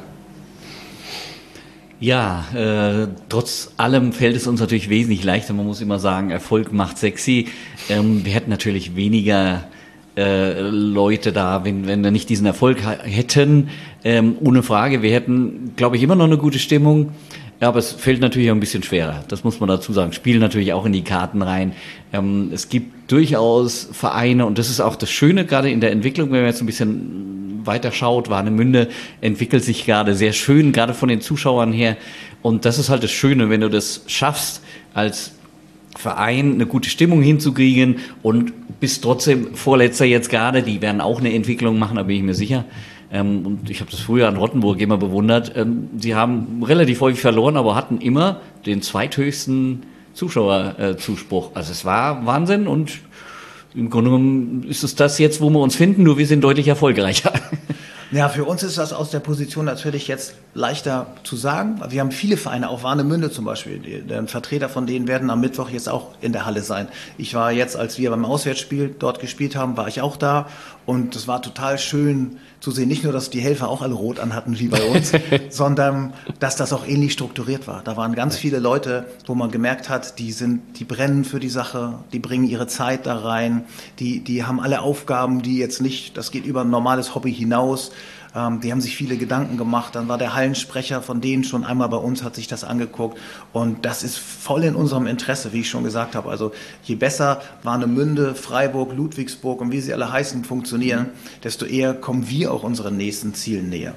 Ja, äh, trotz allem fällt es uns natürlich wesentlich leichter. Man muss immer sagen, Erfolg macht sexy. Ähm, wir hätten natürlich weniger äh, Leute da, wenn, wenn wir nicht diesen Erfolg ha- hätten. Ähm, ohne Frage, wir hätten, glaube ich, immer noch eine gute Stimmung. Ja, aber es fällt natürlich auch ein bisschen schwerer. Das muss man dazu sagen. Spielen natürlich auch in die Karten rein. Ähm, es gibt durchaus Vereine, und das ist auch das Schöne, gerade in der Entwicklung, wenn man jetzt ein bisschen weiter schaut, Warnemünde entwickelt sich gerade sehr schön, gerade von den Zuschauern her. Und das ist halt das Schöne, wenn du das schaffst, als Verein eine gute Stimmung hinzukriegen und bist trotzdem Vorletzter jetzt gerade. Die werden auch eine Entwicklung machen, da bin ich mir sicher. Ähm, und ich habe das früher an Rottenburg immer bewundert. Ähm, sie haben relativ häufig verloren, aber hatten immer den zweithöchsten Zuschauerzuspruch. Also es war Wahnsinn und im Grunde genommen ist es das jetzt, wo wir uns finden, nur wir sind deutlich erfolgreicher. Ja, für uns ist das aus der Position natürlich jetzt leichter zu sagen. Wir haben viele Vereine, auch Warnemünde zum Beispiel. Die Vertreter von denen werden am Mittwoch jetzt auch in der Halle sein. Ich war jetzt, als wir beim Auswärtsspiel dort gespielt haben, war ich auch da. Und es war total schön zu sehen, nicht nur, dass die Helfer auch alle rot anhatten wie bei uns, sondern dass das auch ähnlich strukturiert war. Da waren ganz viele Leute, wo man gemerkt hat, die sind, die brennen für die Sache, die bringen ihre Zeit da rein, die, die haben alle Aufgaben, die jetzt nicht, das geht über ein normales Hobby hinaus. Ähm, die haben sich viele Gedanken gemacht. Dann war der Hallensprecher von denen schon einmal bei uns, hat sich das angeguckt. Und das ist voll in unserem Interesse, wie ich schon gesagt habe. Also je besser Warnemünde, Freiburg, Ludwigsburg und wie sie alle heißen funktionieren, desto eher kommen wir auch unseren nächsten Zielen näher.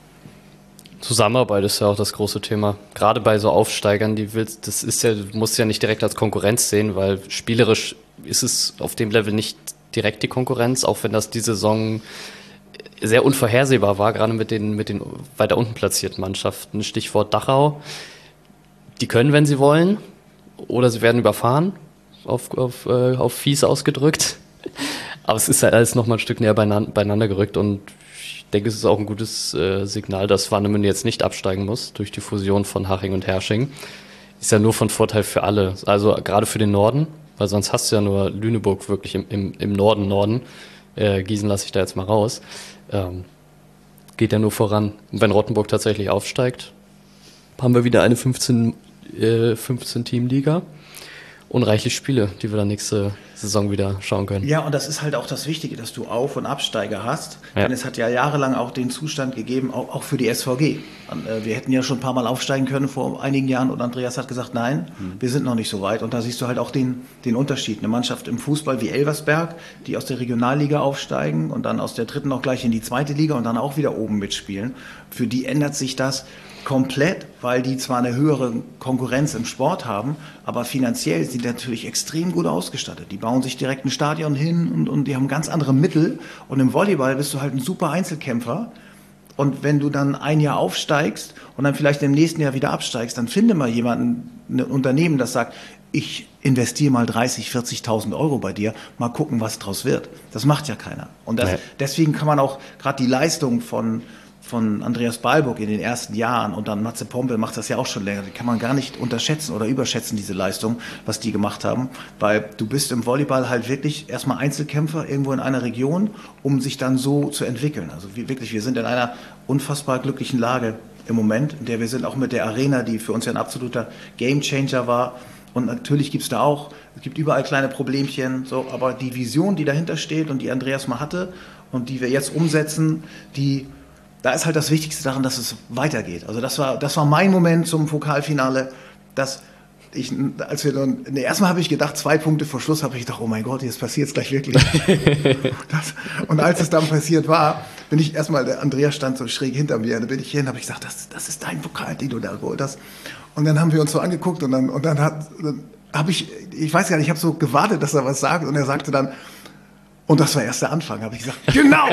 Zusammenarbeit ist ja auch das große Thema. Gerade bei so Aufsteigern, die willst, das ist ja, du musst ja nicht direkt als Konkurrenz sehen, weil spielerisch ist es auf dem Level nicht direkt die Konkurrenz, auch wenn das die Saison sehr unvorhersehbar war, gerade mit den, mit den weiter unten platzierten Mannschaften. Stichwort Dachau. Die können, wenn sie wollen, oder sie werden überfahren, auf, auf, äh, auf fies ausgedrückt. Aber es ist halt alles nochmal ein Stück näher beieinander, beieinander gerückt und ich denke, es ist auch ein gutes äh, Signal, dass Warnemünde jetzt nicht absteigen muss durch die Fusion von Haching und Herrsching. Ist ja nur von Vorteil für alle, also gerade für den Norden, weil sonst hast du ja nur Lüneburg wirklich im, im, im Norden, Norden. Äh, Gießen lasse ich da jetzt mal raus. Ähm, geht ja nur voran. Und wenn Rottenburg tatsächlich aufsteigt, haben wir wieder eine fünfzehn, äh, fünfzehn Team-Liga und reichlich Spiele, die wir dann nächste Saison wieder schauen können. Ja, und das ist halt auch das Wichtige, dass du Auf- und Absteiger hast. Ja. Denn es hat ja jahrelang auch den Zustand gegeben, auch, auch für die S V G. Und, äh, wir hätten ja schon ein paar Mal aufsteigen können vor einigen Jahren und Andreas hat gesagt, nein, mhm. wir sind noch nicht so weit. Und da siehst du halt auch den, den Unterschied. Eine Mannschaft im Fußball wie Elversberg, die aus der Regionalliga aufsteigen und dann aus der dritten auch gleich in die zweite Liga und dann auch wieder oben mitspielen. Für die ändert sich das komplett, weil die zwar eine höhere Konkurrenz im Sport haben, aber finanziell sind die natürlich extrem gut ausgestattet. Die bauen sich direkt ein Stadion hin und, und die haben ganz andere Mittel. Und im Volleyball bist du halt ein super Einzelkämpfer. Und wenn du dann ein Jahr aufsteigst und dann vielleicht im nächsten Jahr wieder absteigst, dann finde mal jemanden, ein Unternehmen, das sagt, ich investiere mal dreißig, vierzigtausend Euro bei dir, mal gucken, was draus wird. Das macht ja keiner. Und das, Nee. deswegen kann man auch gerade die Leistung von von Andreas Balburg in den ersten Jahren und dann Matze Pompel macht das ja auch schon länger. Die kann man gar nicht unterschätzen oder überschätzen, diese Leistung, was die gemacht haben, weil du bist im Volleyball halt wirklich erstmal Einzelkämpfer irgendwo in einer Region, um sich dann so zu entwickeln. Also wie, wirklich, wir sind in einer unfassbar glücklichen Lage im Moment, in der wir sind, auch mit der Arena, die für uns ja ein absoluter Gamechanger war. Und natürlich gibt es da auch, es gibt überall kleine Problemchen, so, aber die Vision, die dahinter steht und die Andreas mal hatte und die wir jetzt umsetzen, die da ist halt das Wichtigste daran, dass es weitergeht. Also das war, das war mein Moment zum Pokalfinale, dass ich, als wir dann, ne, erstmal habe ich gedacht, zwei Punkte vor Schluss habe ich gedacht, oh mein Gott, jetzt passiert es gleich wirklich. das, und als es dann passiert war, bin ich erstmal, der Andreas stand so schräg hinter mir, da bin ich hier und habe ich gesagt, das, das ist dein Pokal, den du da geholt hast. Und dann haben wir uns so angeguckt und dann, und dann hat, dann habe ich, ich weiß gar nicht, ich habe so gewartet, dass er was sagt und er sagte dann, und das war erst der Anfang, habe ich gesagt, genau,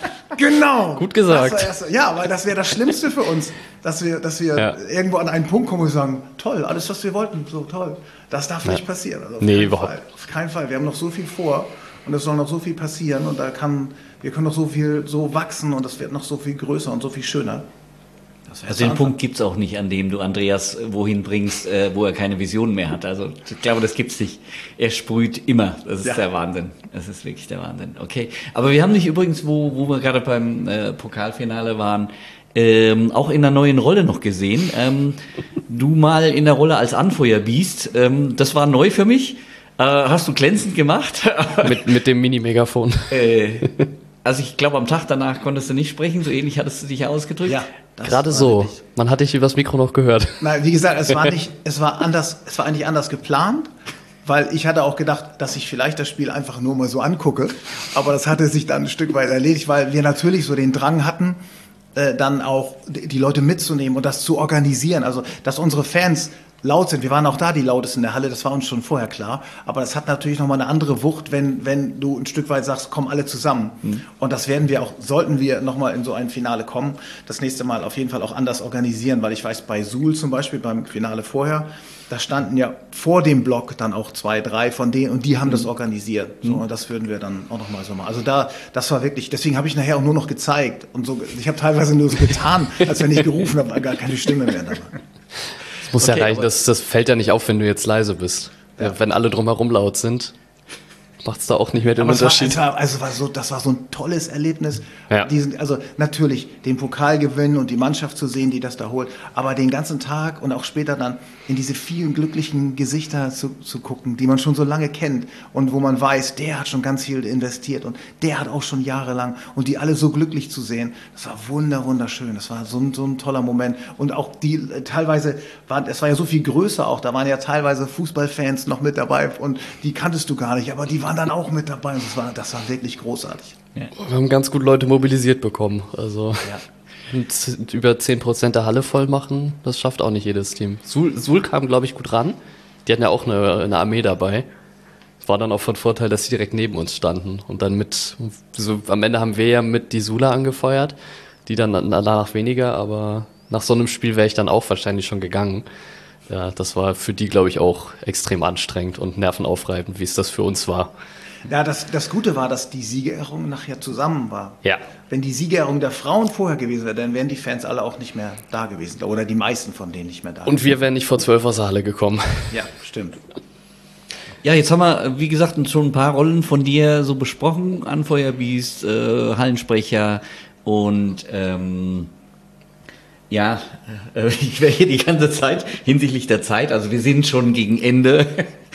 genau. Gut gesagt. Das war erst, ja, weil das wäre das Schlimmste für uns, dass wir, dass wir ja. irgendwo an einen Punkt kommen und sagen, toll, alles, was wir wollten, so toll. Das darf ja. nicht passieren. Also auf nee, keinen überhaupt. Fall. Auf keinen Fall. Wir haben noch so viel vor und es soll noch so viel passieren und da kann, wir können noch so viel so wachsen und es wird noch so viel größer und so viel schöner. Also den Punkt gibt es auch nicht, an dem du Andreas wohin bringst, äh, wo er keine Vision mehr hat. Also ich glaube, das gibt's nicht. Er sprüht immer. Das ist ja. der Wahnsinn. Das ist wirklich der Wahnsinn. Okay. Aber wir haben dich übrigens, wo, wo wir gerade beim äh, Pokalfinale waren, ähm, auch in einer neuen Rolle noch gesehen. Ähm, du mal in der Rolle als Anfeuerbiest. Ähm, das war neu für mich. Äh, hast du glänzend gemacht. mit, mit dem Mini-Megafon. äh, Also ich glaube, am Tag danach konntest du nicht sprechen, so ähnlich hattest du dich ausgedrückt. Ja, gerade so. Wirklich. Man hat dich übers Mikro noch gehört. Nein, wie gesagt, es war nicht, es war anders, es war eigentlich anders geplant, weil ich hatte auch gedacht, dass ich vielleicht das Spiel einfach nur mal so angucke, aber das hatte sich dann ein Stück weit erledigt, weil wir natürlich so den Drang hatten, äh, dann auch die Leute mitzunehmen und das zu organisieren, also dass unsere Fans laut sind. Wir waren auch da die lautesten in der Halle, das war uns schon vorher klar. Aber das hat natürlich nochmal eine andere Wucht, wenn, wenn du ein Stück weit sagst, kommen alle zusammen. Mhm. Und das werden wir auch, sollten wir nochmal in so ein Finale kommen, das nächste Mal auf jeden Fall auch anders organisieren, weil ich weiß, bei Suhl zum Beispiel, beim Finale vorher, da standen ja vor dem Block dann auch zwei, drei von denen und die haben mhm. das organisiert. So, und das würden wir dann auch nochmal so machen. Also da, das war wirklich, deswegen habe ich nachher auch nur noch gezeigt. Und so, ich habe teilweise nur so getan, als wenn ich gerufen habe, weil gar keine Stimme mehr da war. Das muss okay, ja reichen, das, das fällt ja nicht auf, wenn du jetzt leise bist. Ja. Wenn alle drumherum laut sind, macht es da auch nicht mehr den aber Unterschied. Es war, also war so, das war so ein tolles Erlebnis. Ja. Diesen, also natürlich den Pokal gewinnen und die Mannschaft zu sehen, die das da holt, aber den ganzen Tag und auch später dann in diese vielen glücklichen Gesichter zu, zu gucken, die man schon so lange kennt und wo man weiß, der hat schon ganz viel investiert und der hat auch schon jahrelang und die alle so glücklich zu sehen, das war wunder, wunderschön. Das war so ein, so ein toller Moment und auch die teilweise, waren, es war ja so viel größer auch, da waren ja teilweise Fußballfans noch mit dabei und die kanntest du gar nicht, aber die waren dann auch mit dabei und das war, das war wirklich großartig. Ja. Wir haben ganz gut Leute mobilisiert bekommen, also ja. über zehn Prozent der Halle voll machen, das schafft auch nicht jedes Team. Suhl, Suhl kam, glaube ich, gut ran, die hatten ja auch eine, eine Armee dabei. Es war dann auch von Vorteil, dass sie direkt neben uns standen und dann mit, so am Ende haben wir ja mit die Suhler angefeuert, die dann danach weniger, aber nach so einem Spiel wäre ich dann auch wahrscheinlich schon gegangen. Ja, das war für die, glaube ich, auch extrem anstrengend und nervenaufreibend, wie es das für uns war. Ja, das, das Gute war, dass die Siegerehrung nachher zusammen war. Ja. Wenn die Siegerehrung der Frauen vorher gewesen wäre, dann wären die Fans alle auch nicht mehr da gewesen. Oder die meisten von denen nicht mehr da. Und wir wären nicht vor zwölf aus der Halle gekommen. Ja, stimmt. Ja, jetzt haben wir, wie gesagt, schon ein paar Rollen von dir so besprochen. Anfeuerbiest, äh, Hallensprecher und ähm, ja, äh, ich wäre hier die ganze Zeit hinsichtlich der Zeit, also wir sind schon gegen Ende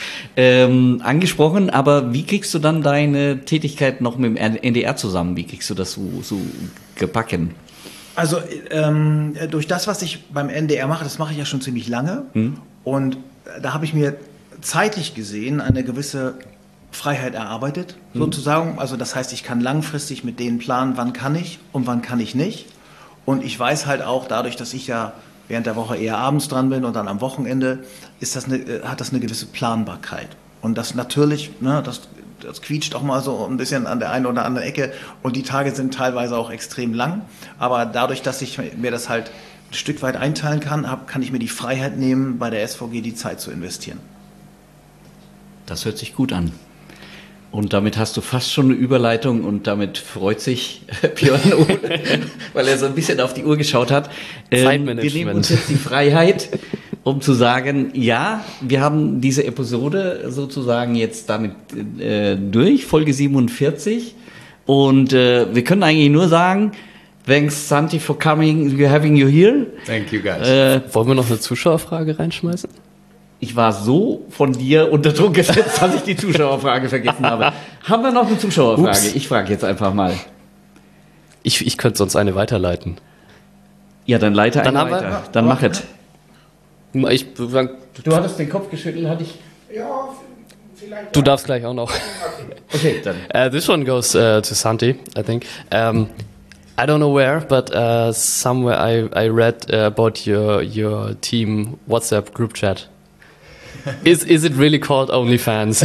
ähm, angesprochen, aber wie kriegst du dann deine Tätigkeit noch mit dem N D R zusammen? Wie kriegst du das so, so gebacken? Also ähm, durch das, was ich beim N D R mache, das mache ich ja schon ziemlich lange hm. und da habe ich mir zeitlich gesehen eine gewisse Freiheit erarbeitet, hm. sozusagen. Also das heißt, ich kann langfristig mit denen planen, wann kann ich und wann kann ich nicht. Und ich weiß halt auch, dadurch, dass ich ja während der Woche eher abends dran bin und dann am Wochenende, ist das eine, hat das eine gewisse Planbarkeit. Und das natürlich, ne, das, das quietscht auch mal so ein bisschen an der einen oder anderen Ecke. Und die Tage sind teilweise auch extrem lang. Aber dadurch, dass ich mir das halt ein Stück weit einteilen kann, hab, kann ich mir die Freiheit nehmen, bei der S V G die Zeit zu investieren. Das hört sich gut an. Und damit hast du fast schon eine Überleitung und damit freut sich Björn, weil er so ein bisschen auf die Uhr geschaut hat. Ähm, wir nehmen uns jetzt die Freiheit, um zu sagen, ja, wir haben diese Episode sozusagen jetzt damit äh, durch, Folge siebenundvierzig. Und äh, wir können eigentlich nur sagen, thanks Santi for coming, we're having you here. Thank you guys. Äh, Wollen wir noch eine Zuschauerfrage reinschmeißen? Ich war so von dir unter Druck gesetzt, dass ich die Zuschauerfrage vergessen habe. Haben wir noch eine Zuschauerfrage? Ups. Ich frage jetzt einfach mal. Ich, ich könnte sonst eine weiterleiten. Ja, dann leite dann eine weiter. Wir, dann mach es. Ich, du hattest den Kopf geschüttelt, hatte ich... Ja, vielleicht. Du darfst gleich auch noch. Okay, dann. Uh, this one goes uh, to Santi, I think. Um, I don't know where, but uh, somewhere I, I read uh, about your your team WhatsApp group chat. is is it really called OnlyFans?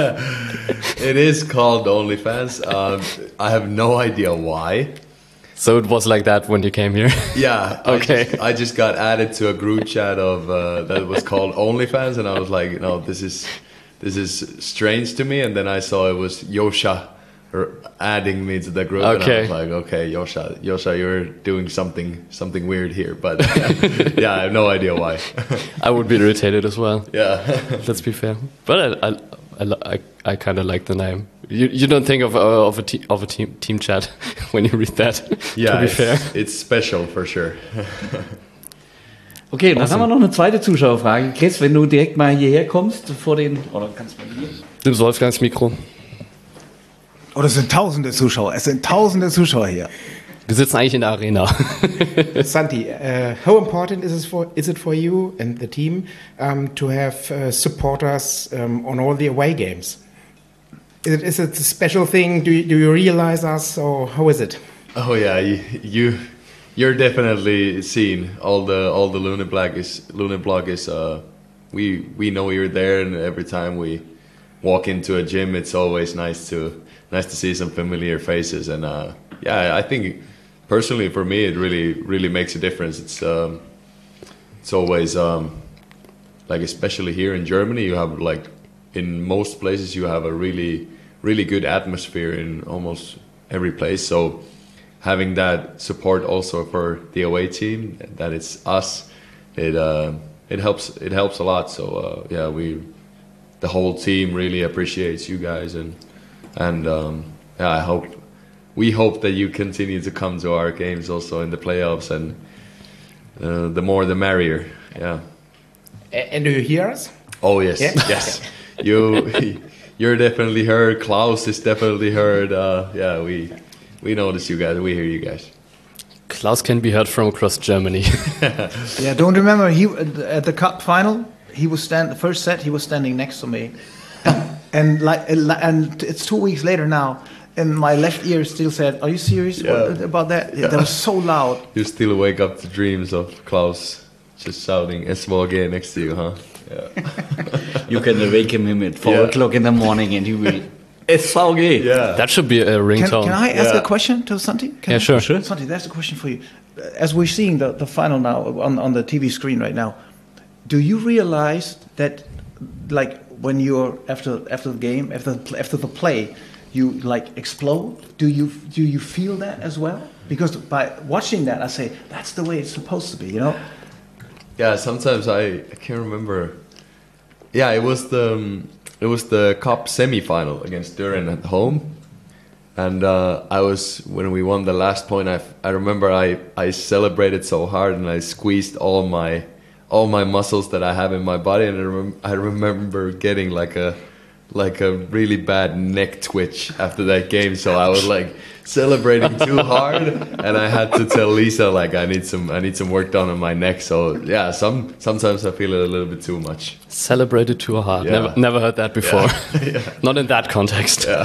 It is called OnlyFans. Um, I have no idea why. So it was like that when you came here? Yeah. Okay. I just, I just got added to a group chat of uh, that was called OnlyFans, and I was like, no, this is this is strange to me. And then I saw it was Yosha adding me to the group, okay. and I was like, okay, Yosha, Yosha, you're doing something something weird here. But yeah, I have no idea why. I would be irritated as well. Yeah. Let's be fair. But I I I, I, I kind of like the name. You you don't think of uh, of a te- of a team team chat when you read that. Yeah, to be it's, fair, it's special for sure. Okay, dann awesome. Haben wir noch eine zweite Zuschauerfrage. Chris, wenn du direkt mal hierher kommst vor den, oder kannst du mal hier? Nimm Wolfgangs Mikro. Oh, das sind tausende Zuschauer. Es sind tausende Zuschauer hier. Wir sitzen eigentlich in der Arena. Santi, uh, how important is it for is it for you and the team um, to have uh, supporters um, on all the away games? Is it, is it a special thing? Do you, do you realize us, or how is it? Oh yeah, you, you you're definitely seen. All the all the Luna Black is Luna Block is. Uh, we we know you're there, and every time we walk into a gym, it's always nice to nice to see some familiar faces. And uh, yeah, I think personally for me, it really really makes a difference. It's um, it's always um, like especially here in Germany, you have like in most places you have a really really good atmosphere in almost every place. So having that support also for the away team, that it's us, it uh, it helps it helps a lot. So uh, yeah, we the whole team really appreciates you guys, and and um, yeah, I hope we hope that you continue to come to our games also in the playoffs, and uh, the more the merrier. Yeah. And do you hear us? Oh yes, yeah? yes. You you're definitely heard. Klaus is definitely heard. Uh, yeah, we we notice you guys. We hear you guys. Klaus can be heard from across Germany. Yeah, don't remember he at the cup final. He was stand the first set. He was standing next to me, and like and it's two weeks later now, and my left ear still said, "Are you serious Yeah. about that?" Yeah. That was so loud. You still wake up to dreams of Klaus just shouting S V G next to you, huh? Yeah. You can awaken him at four Yeah. o'clock in the morning, and he will S V G. Yeah. That should be a Can, ringtone. can I ask Yeah. a question to Santi? Can Yeah, I? sure. Sure. Santi, that's a question for you. As we're seeing the, the final now on, on the T V screen right now, do you realize that, like, when you're after after the game, after after the play, you like explode? Do you do you feel that as well? Because by watching that, I say that's the way it's supposed to be. You know? Yeah. Sometimes I, I can't remember. Yeah, it was the um, it was the cup semi-final against Düren at home, and uh, I was when we won the last point. I, I remember I, I celebrated so hard, and I squeezed all my all my muscles that I have in my body, and I, rem- I remember getting like a like a really bad neck twitch after that game. So I was like celebrating too hard, and I had to tell Lisa like I need some I need some work done on my neck. So yeah, some sometimes I feel it a little bit too much. Celebrated too hard. Yeah. Never, never heard that before. Yeah. Yeah. Not in that context. Yeah.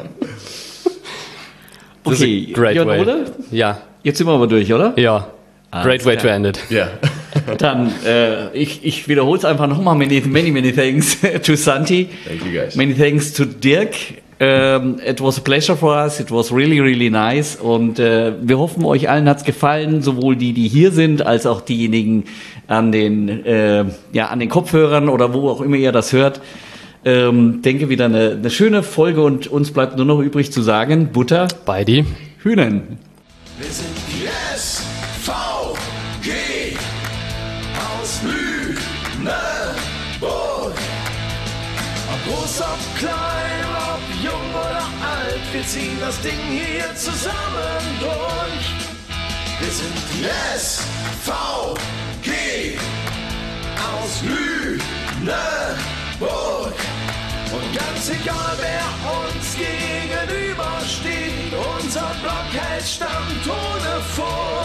This Okay, is a great Jon, way. oder? Ja, Jetzt sind wir aber durch, oder? ja. Great way to end it. Yeah. Dann, äh, ich, ich wiederhole es einfach nochmal. Many, many, many thanks to Santi. Thank you guys. Many thanks to Dirk. Um, it was a pleasure for us. It was really, really nice. Und äh, wir hoffen, euch allen hat's gefallen, sowohl die, die hier sind, als auch diejenigen an den, äh, ja, an den Kopfhörern oder wo auch immer ihr das hört. Ähm, denke wieder eine, eine schöne Folge, und uns bleibt nur noch übrig zu sagen: Butter, Beidi. Hühnen. Wir sind die S V G aus Lüneburg. Ob groß, ob klein, ob jung oder alt, wir ziehen das Ding hier zusammen durch. Wir sind die S V G aus Lüneburg. Und ganz egal, wer uns gegenübersteht, unser Block hält stand ohne Furcht.